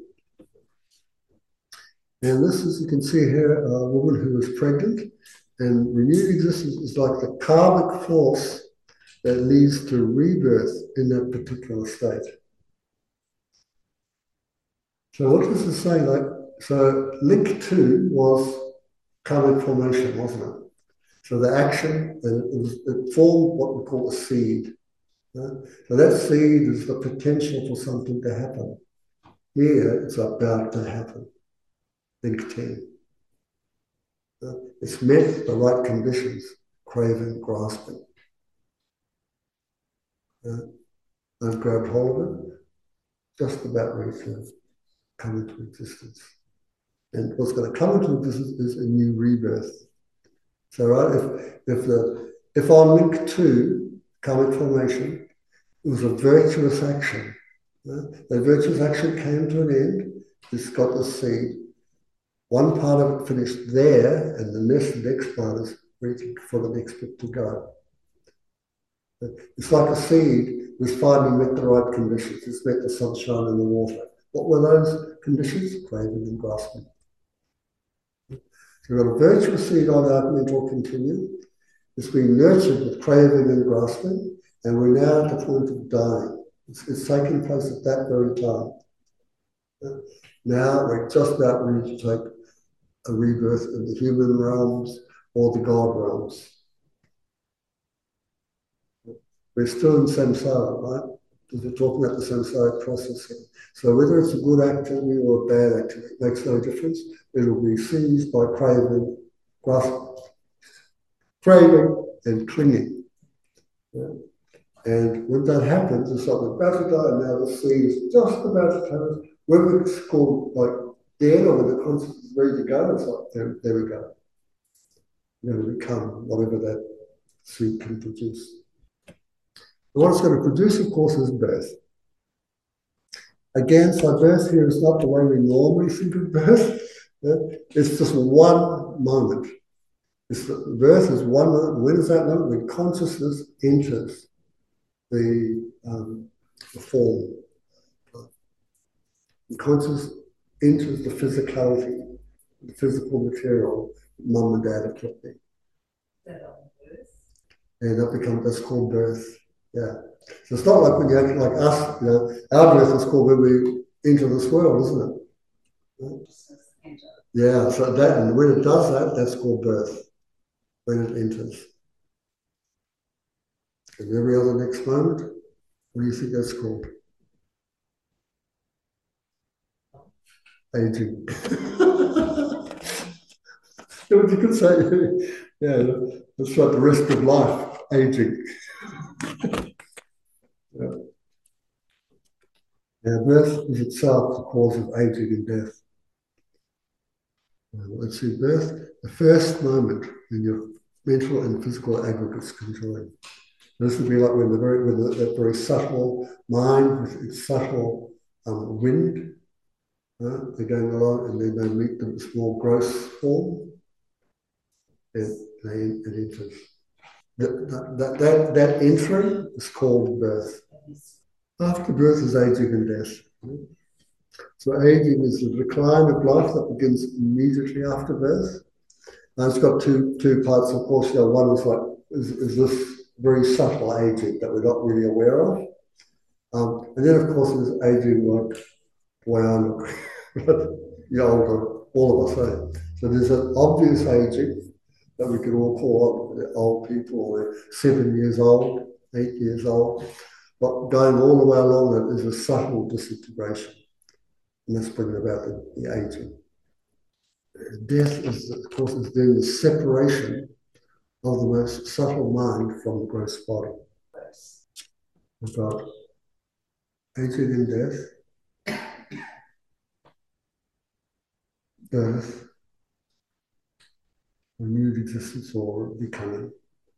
And this is, you can see here, a woman who is pregnant. And renewed existence is like the karmic force that leads to rebirth in that particular state. So what does this say? Like, so link two was karmic formation, wasn't it? So the action, and it, was, it formed what we call a seed. Right? So that seed is the potential for something to happen. Here, it's about to happen. Link ten. Uh, it's met the right conditions, craving, grasping. Uh, I've grabbed hold of it, just about ready to come into existence. And what's going to come into existence is a new rebirth. So, right, if if the if on link two, karmic formation, it was a virtuous action. Uh, the virtuous action came to an end. It's got the seed. One part of it finished there, and the next, next part is waiting for the next bit to go. It's like a seed was finally met the right conditions. It's met the sunshine and the water. What were those conditions? Craving and grasping. So we've got a virtuous seed on our mental continuum. It's been nurtured with craving and grasping, and we're now at the point of dying. It's, it's taking place at that very time. Now we're just about ready to take a rebirth in the human realms or the God realms. We're still in samsara, right? Because we're talking about the samsara process here. So whether it's a good activity or a bad activity, it makes no difference. It will be seized by craving, grasping, craving and clinging. Yeah. And when that happens, it's like we're about to die, and now the seed is just about to turn. Whether it's called like dead or when the consciousness is ready to go, it's like, there, there we go. You're going to become whatever that seed can produce. And what it's going to produce, of course, is birth. Again, so birth here is not the way we normally think of birth. It's just one moment. It's, birth is one moment. When is that moment? When consciousness enters the, um, the form. The consciousness enters the physicality, the physical material mum and dad have kept me. And that becomes, that's called birth. Yeah. So it's not like when you act like us, you know, our birth is called when we enter this world, isn't it? Yeah, so that, and when it does that, that's called birth, when it enters. And every other next moment, what do you think that's called? Aging. But you could say, yeah, that's like the rest of life, aging. Yeah. Yeah, birth is itself the cause of aging and death. Uh, let's see, birth, the first moment when your mental and physical aggregates conjoin. This would be like when the very, when the, that very subtle mind with its subtle um, wind, uh, they're going along and then they meet the small gross form, and they, it enters. That, that, that, that entry is called birth. After birth is aging and death. So aging is the decline of life that begins immediately after birth. And it's got two two parts, of course. You know, one is like is, is this very subtle aging that we're not really aware of, um, and then of course there's aging like the way I look, the older all of us. Eh? So there's an obvious aging that we could all call old people, or seven years old, eight years old. But going all the way along that is a subtle disintegration. And that's bringing about the, the aging. Death is, of course, is then the separation of the most subtle mind from the gross body. About aging and death, birth, renewed existence or becoming,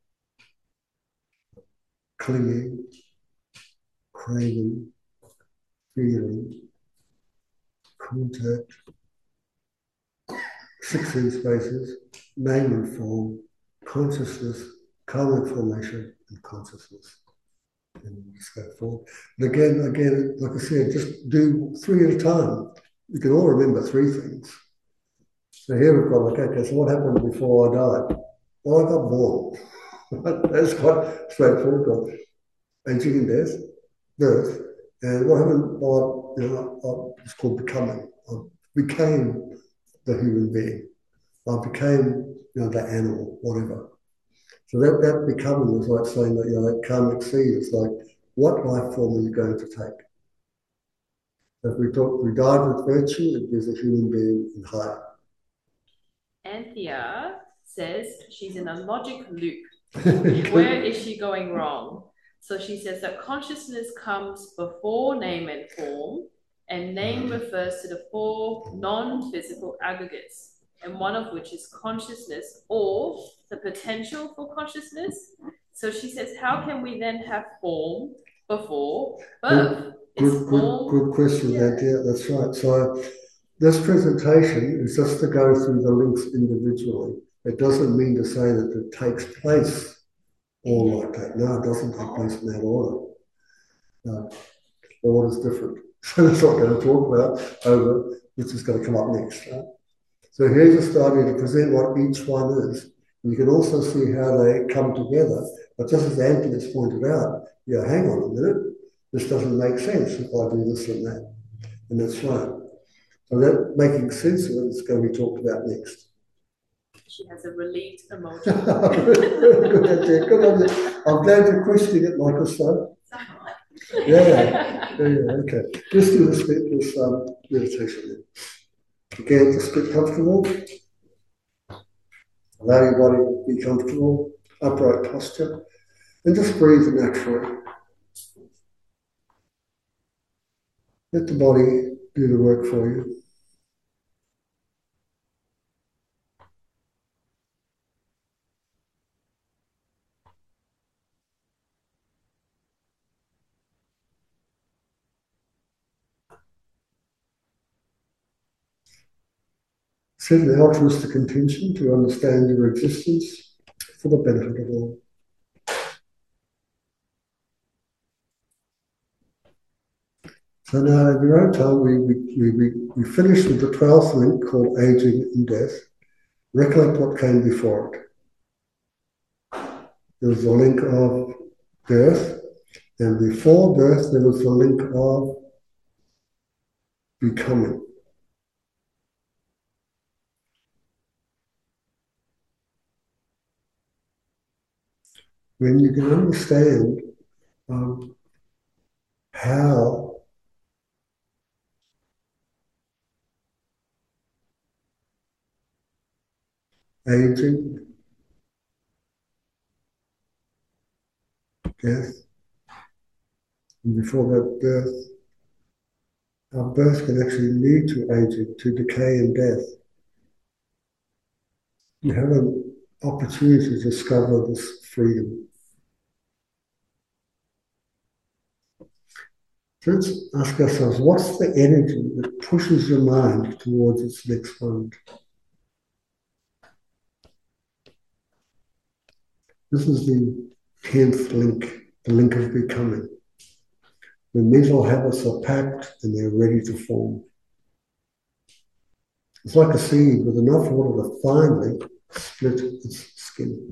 clinging, craving, feeling, contact, sixteen spaces, name and form, consciousness, karmic formation, and consciousness. And just go forward. And again, again, like I said, just do three at a time. You can all remember three things. So here we've got, like, okay, so what happened before I died? Well, I got born. That's quite straightforward. Aging and death, birth, and what happened? Well, you know, it's called becoming. I became the human being. I became, you know, the animal, whatever. So that, that becoming is like saying that, you know, that karmic seed is like, what life form are you going to take? If we talk, we died with virtue, it is a human being in high. Anthea says she's in a logic loop. Where is she going wrong? So she says that consciousness comes before name and form, and name refers to the four non-physical aggregates, and one of which is consciousness or the potential for consciousness. So she says, how can we then have form before birth? Good, good, good, good question, yeah. Anthea. That's right. So this presentation is just to go through the links individually. It doesn't mean to say that it takes place all like that. No, it doesn't take place in that order. No, the order is different. So that's what we're going to talk about over, which is going to come up next. Right? So here's a study to present what each one is. You can also see how they come together. But just as Anthony has pointed out, yeah, hang on a minute, this doesn't make sense if I do this and that. And that's right. So that making sense of it is going to be talked about next. She has a relieved emoji. Good idea, good idea. I'm glad you're questioning it, Michael. So, yeah, yeah, yeah, okay. Let's do this bit, this um, meditation then. Again, just get comfortable. Allow your body to be comfortable, upright posture, and just breathe naturally. Let the body do the work for you. Set an altruistic intention to understand your existence for the benefit of all. So now, in your own time, we, we, we, we finished with the twelfth link called aging and death. Recollect what came before it. There was the link of birth, and before birth, there was the link of becoming. When you can understand um, how aging, death, and before that birth, our birth can actually lead to aging, to decay and death. You have an opportunity to discover this freedom. So let's ask ourselves, what's the energy that pushes your mind towards its next moment? This is the tenth link, the link of becoming. The mental habits are packed and they're ready to form. It's like a seed with enough water to finally split its skin.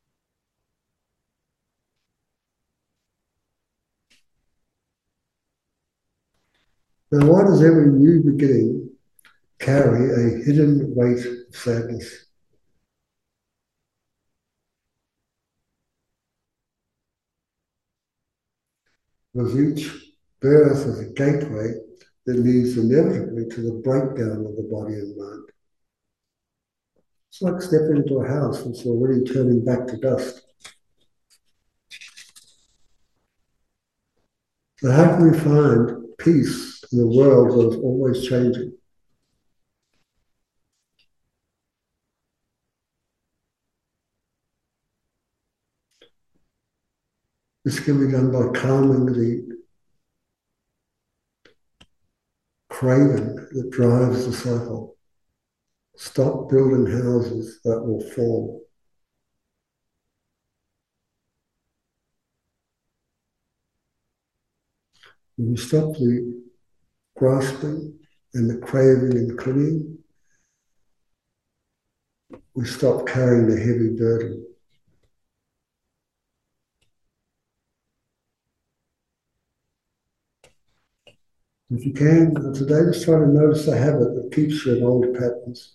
Now, why does every new beginning carry a hidden weight of sadness? Because each birth is a gateway that leads inevitably to the breakdown of the body and mind. It's like stepping into a house that's already turning back to dust. So how can we find peace in a world that is always changing? This can be done by calming the craving that drives the cycle. Stop building houses that will fall. When you stop the grasping and the craving and clinging, we stop carrying the heavy burden. If you can, today just try to notice a habit that keeps you in old patterns.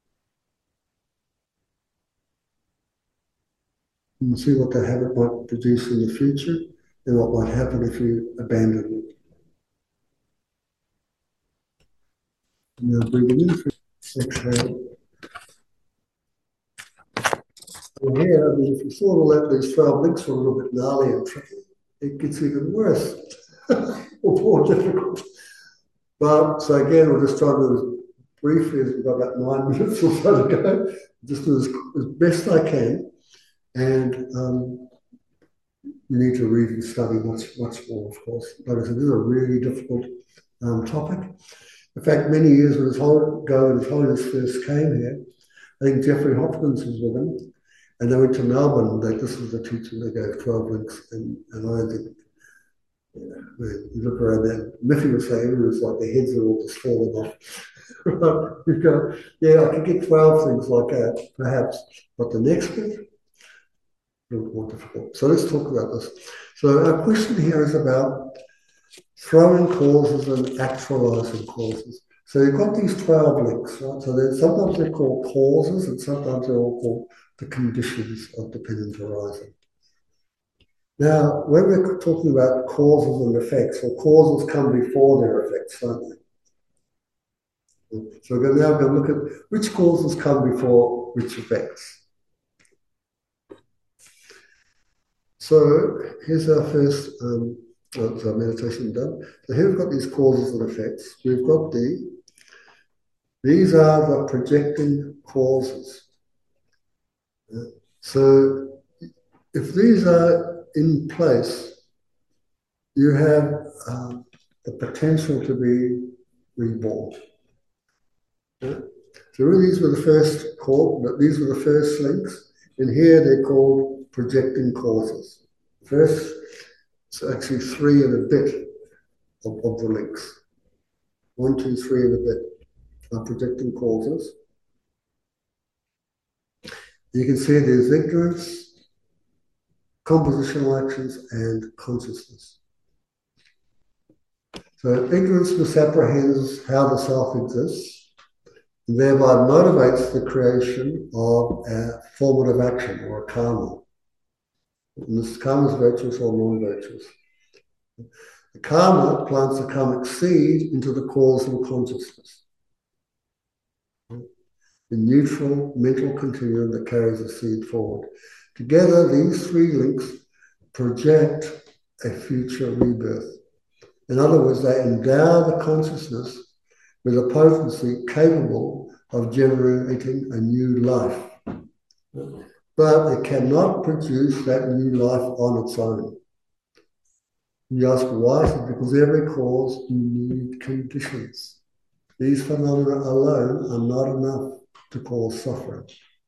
And see what the habit might produce in the future and what might happen if you abandon it. Now breathing in, exhale. Well, here, I mean, if you sort of let these twelve links were a little bit gnarly and tricky, it gets even worse or more difficult. But so again, we'll just try to do as briefly as we've got about nine minutes or so to go, just do as, as best I can. And um, you need to read and study much, much more, of course. But it is a really difficult um, topic. In fact, many years when his ago when His Holiness first came here, I think Jeffrey Hopkins was with him, and they went to Melbourne. They, this was the teaching they gave twelve links, and, and I think, you know, you look around there, Miffy was saying it was like the heads are all just falling off. You go, yeah, I could get twelve things like that, perhaps, but the next bit, a little more difficult. So let's talk about this. So our question here is about throwing causes and actualizing causes. So you've got these twelve links, right? So then sometimes they're called causes and sometimes they're all called the conditions of dependent arising. Now, when we're talking about causes and effects, well, causes come before their effects, don't they? So we're now going to look at which causes come before which effects. So here's our first um, uh, so meditation done. So here we've got these causes and effects. We've got the, these are the projecting causes. Uh, so if these are in place, you have uh, the potential to be reborn. Yeah? So really these were the first call, these were the first links, and here they're called projecting causes. First, it's actually three and a bit of, of the links. One, two, three and a bit are projecting causes. You can see there's ignorance, compositional actions, and consciousness. So ignorance misapprehends how the self exists, and thereby motivates the creation of a formative action or a karma. And this karma is virtuous or non-virtuous. The karma plants the karmic seed into the causal consciousness, the neutral mental continuum that carries the seed forward. Together, these three links project a future rebirth. In other words, they endow the consciousness with a potency capable of generating a new life. But it cannot produce that new life on its own. You ask why? Because every cause you need conditions. These phenomena alone are not enough to cause suffering.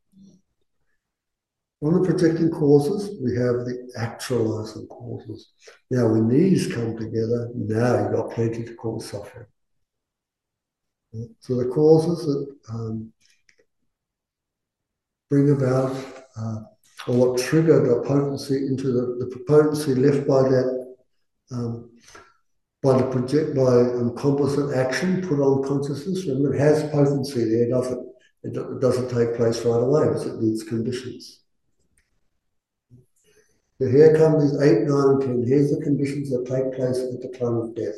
On the projecting causes, we have the actualizing causes. Now, when these come together, now you've got plenty to cause suffering. So the causes that um, bring about, uh, or what trigger the potency into the, the potency left by that, um, by the project, by um, composite action put on consciousness. Remember, it has potency there, doesn't it? It doesn't take place right away because it needs conditions. So here come these eight, nine, and ten. Here's the conditions that take place at the time of death.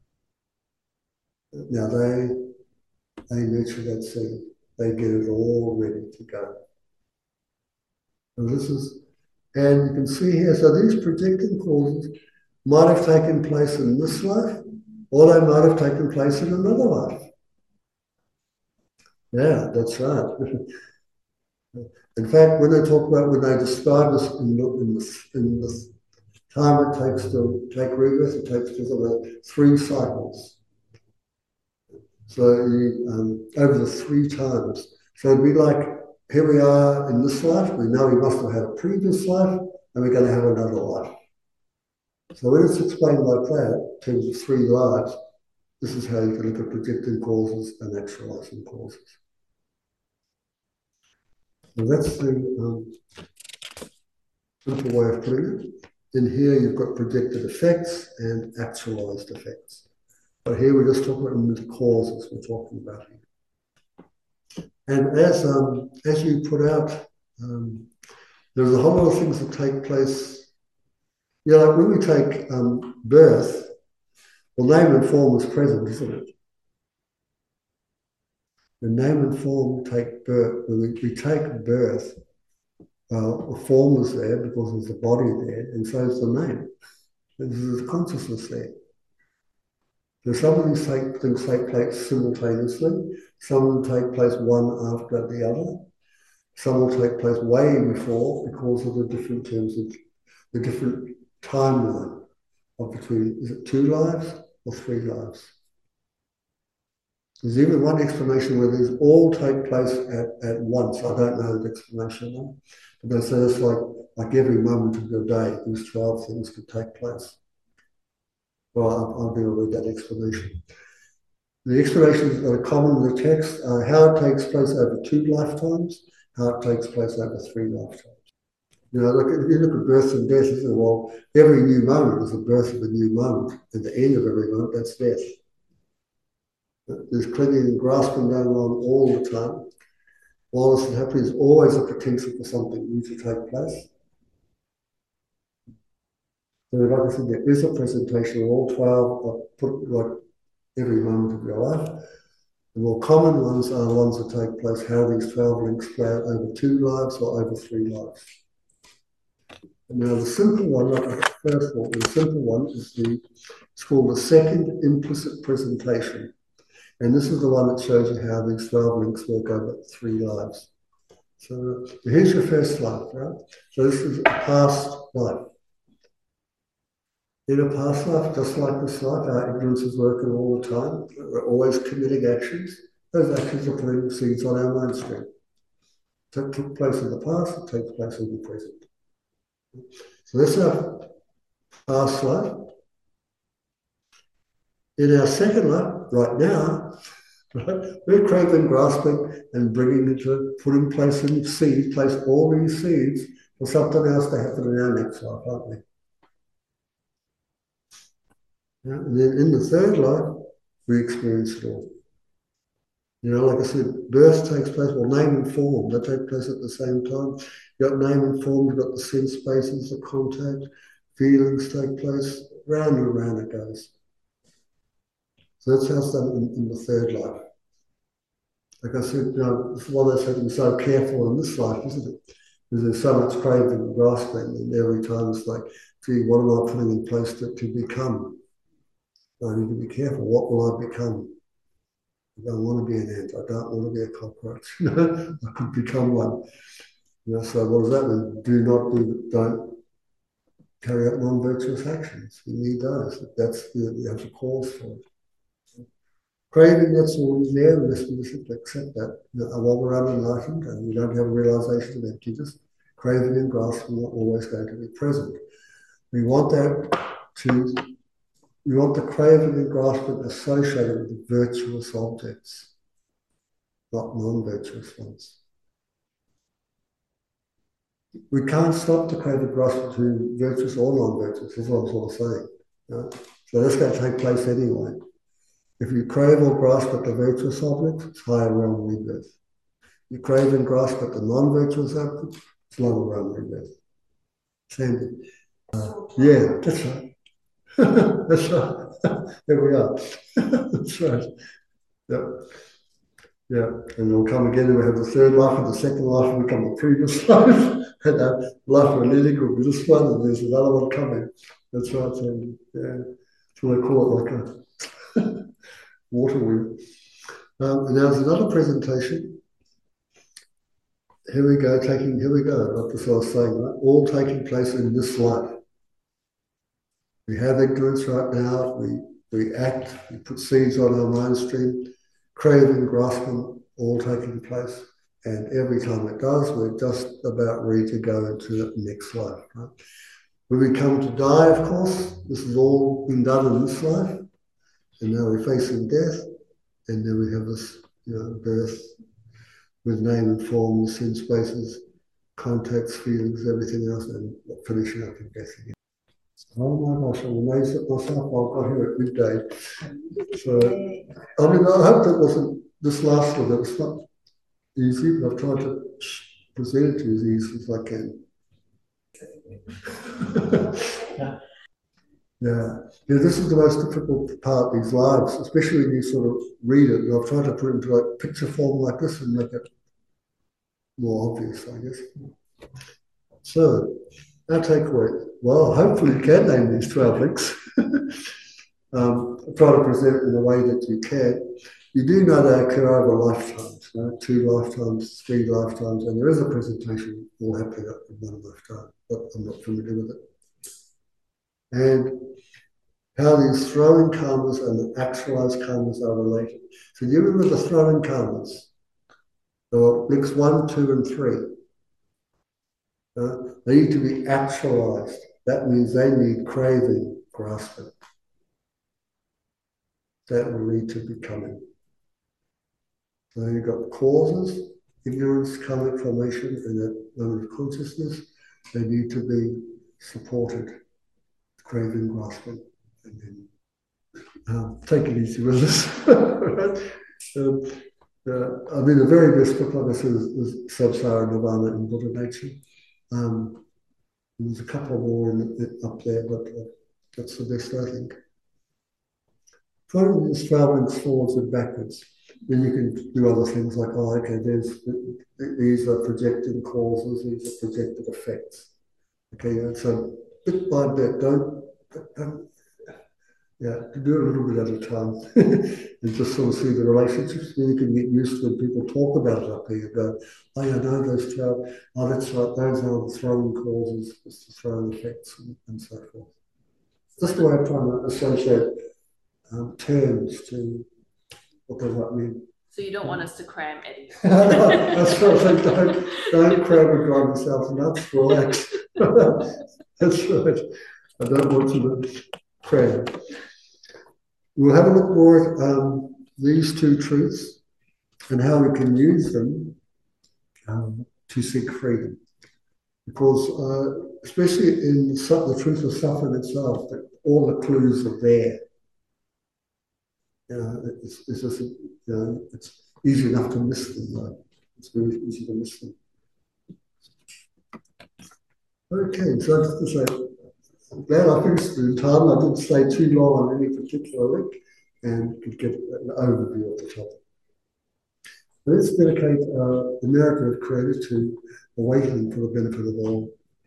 Now they they nurture that seed. They get it all ready to go. And this is, and you can see here, so these projecting causes might have taken place in this life, or they might have taken place in another life. Yeah, that's right. In fact, when they talk about, when they describe this in the, in the, in the time it takes to take rebirth, it takes just about three cycles. So you, um, over the three times. So it'd be like, here we are in this life, we know we must have had a previous life, and we're going to have another life. So when it's explained like that, in terms of three lives, this is how you can look at projecting causes and actualizing causes. And that's the um, simple way of putting it. In here, you've got projected effects and actualized effects. But here we're just talking about the causes we're talking about here. And as um, as you put out, um, there's a whole lot of things that take place. Yeah, like when we take um, birth, well, name and form is present, isn't it? The name and form take birth. When we, we take birth, uh, the form is there because there's the body there, and so is the name. There's the consciousness there. So some of these take, things take place simultaneously. Some of them take place one after the other. Some will take place way before because of the different terms of the different timeline of between, is it two lives or three lives? There's even one explanation where these all take place at, at once. I don't know the explanation now. But they say it's like, like every moment of your day, these twelve things could take place. Well, I'll, I'll never read that explanation. The explanations that are common in the text are how it takes place over two lifetimes, how it takes place over three lifetimes. You know, look, if you look at birth and death, isn't it? Well, every new moment is the birth of a new moment, and the end of every moment, that's death. There's clinging and grasping going on all the time. While this is happening, there's always a potential for something new to take place. So like I said, there is a presentation of all twelve, I've put like every moment of your life. The more common ones are the ones that take place, how these twelve links play out over two lives or over three lives. Now the simple one, like the first one, the simple one is the, it's called the second implicit presentation. And this is the one that shows you how these twelve links work over three lives. So here's your first life, right? So this is a past life. In a past life, just like this life, our ignorance is working all the time. We're always committing actions. Those actions are putting seeds on our mind stream. It took place in the past, it takes place in the present. So that's our past life. In our second life, right now, right, we're craving, grasping, and bringing into, putting place in seeds, place all these seeds for something else to happen in our next life, aren't we? Yeah, and then in the third life, we experience it all. You know, like I said, birth takes place, well, name and form, they take place at the same time. You've got name and form, you've got the sense spaces, the contact, feelings take place, round and round it goes. So that's how it's done in, in the third life. Like I said, you know, it's one that's having so careful in this life, isn't it? Because there's so much craving and grasping, and every time it's like, gee, what am I putting in place to, to become? I need to be careful. What will I become? I don't want to be an ant. I don't want to be a cockroach. You know, I could become one. You know, so what does that mean? Do not do, don't carry out non-virtuous actions. You need those. That's the, you have to cause for it. Craving, that's always there, and we should accept that. You know, while we're unenlightened and we don't have a realization of emptiness, craving and grasping are always going to be present. We want that to We want the craving and grasping associated with virtuous objects, not non-virtuous ones. We can't stop the craving and grasping to virtuous or non-virtuous, is what I'm sort of saying. Right? So that's going to take place anyway. If you crave or grasp at the virtuous object, it's higher realm rebirth. You crave and grasp at the non-virtuous object, it's lower realm rebirth. Same. Uh, yeah, that's right. That's right. There we are. That's right. Yeah. Yeah. And we'll come again and we have the third life, and the second life will become the previous life. And our life we're leading will be this one, and there's another one coming. That's right. And yeah. That's what I call it, like a water wheel. Um, and now there's another presentation. Here we go, taking, here we go, like this I was saying, right? All taking place in this life. We have ignorance right now, we, we act, we put seeds on our mind stream, craving, grasping, all taking place. And every time it does, we're just about ready to go into the next life. Right? When we come to die, of course, this has all been done in this life. And now we're facing death. And then we have this, you know, birth with name and form, sense spaces, contacts, feelings, everything else, and finishing up in death again. Oh my gosh, I'm amazed at myself. I got here at midday. So, I mean, I hope that wasn't this last one. It was not easy, but I've tried to present it as easy as I can. yeah. yeah. Yeah, this is the most difficult part, these lives, especially when you sort of read it. And I've tried to put it into like picture form like this and make it more obvious, I guess. So, our takeaway. Well, hopefully you can name these twelve links. um, try to present it in a way that you can. You do know they occur over lifetimes, you know, two lifetimes, three lifetimes, and there is a presentation all happening up in one lifetime, but I'm not familiar with it. And how these throwing karmas and the actualized karmas are related. So you remember the throwing karmas? So links one, two, and three. Uh, they need to be actualized. That means they need craving, grasping. That will lead to becoming. So you've got causes, ignorance, karmic formation, and that level of consciousness. They need to be supported, craving, grasping, and then um, take it easy with this. um, uh, I mean, the very best book, like I said, is, is Samsara, Nirvana, and Buddha Nature. Um, there's a couple more in, in, up there, but uh, that's the best, I think. Trying to just travel forwards and backwards. Then you can do other things like, oh, okay, there's these are projected causes, these are projected effects. Okay, and so bit by bit, don't, don't yeah, do it a little bit at a time and just sort of see the relationships. Then you can get used to when people talk about it up here. You go, oh, yeah, no, those two, are, oh, that's right, those are the throwing causes, it's the throwing effects, and, and so forth. Just the way of trying to associate um, terms to what does that mean. So you don't want us to cram Eddie. That's right. So don't, don't cram and drive yourself nuts. Relax. That's right. I don't want you to cram. We'll have a look more at um, these two truths and how we can use them um, to seek freedom. Because, uh, especially in the truth of suffering itself, that all the clues are there. You know, it's, it's just, you know, it's easy enough to miss them, though. It's very easy to miss them. Okay, so just to say, I'm glad I finished in time. I didn't stay too long on any particular link and could get an overview of the topic. Let's dedicate uh, the miracle of creator to awakening for the benefit of all.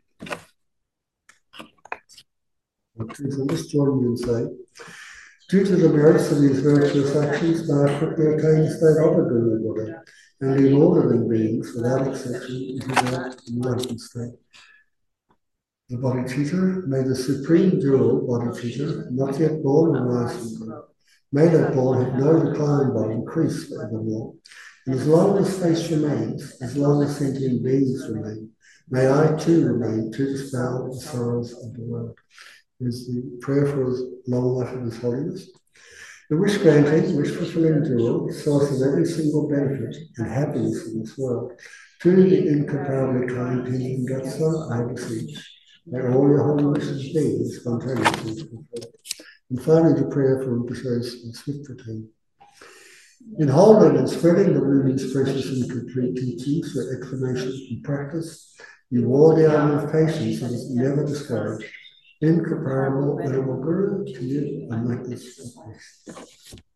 Okay, so just join me and say, due to the merits of these virtuous actions, may I quickly attain the state of a Guru Buddha and lead all living beings without exception into that enlightened state. The bodhicitta, may the supreme jewel bodhicitta, not yet born and rise from God, may that born have no decline but increase forevermore. And as long as space remains, as long as sentient beings remain, may I too remain to dispel the sorrows of the world. Is the prayer for his long life of His Holiness. The wish granting, wish fulfilling jewel, source of every single benefit and happiness in this world, to the incomparably kind Tenjin Gyatso, I beseech, may all your holy wishes be spontaneously fulfilled. And finally, the prayer for Rinpoche's swift return. In holding and spreading the Lumin's precious and complete teachings through explanation and practice, you wore the armor of patience that is never discouraged. Incomparable, venerable Guru, to you, I make this request.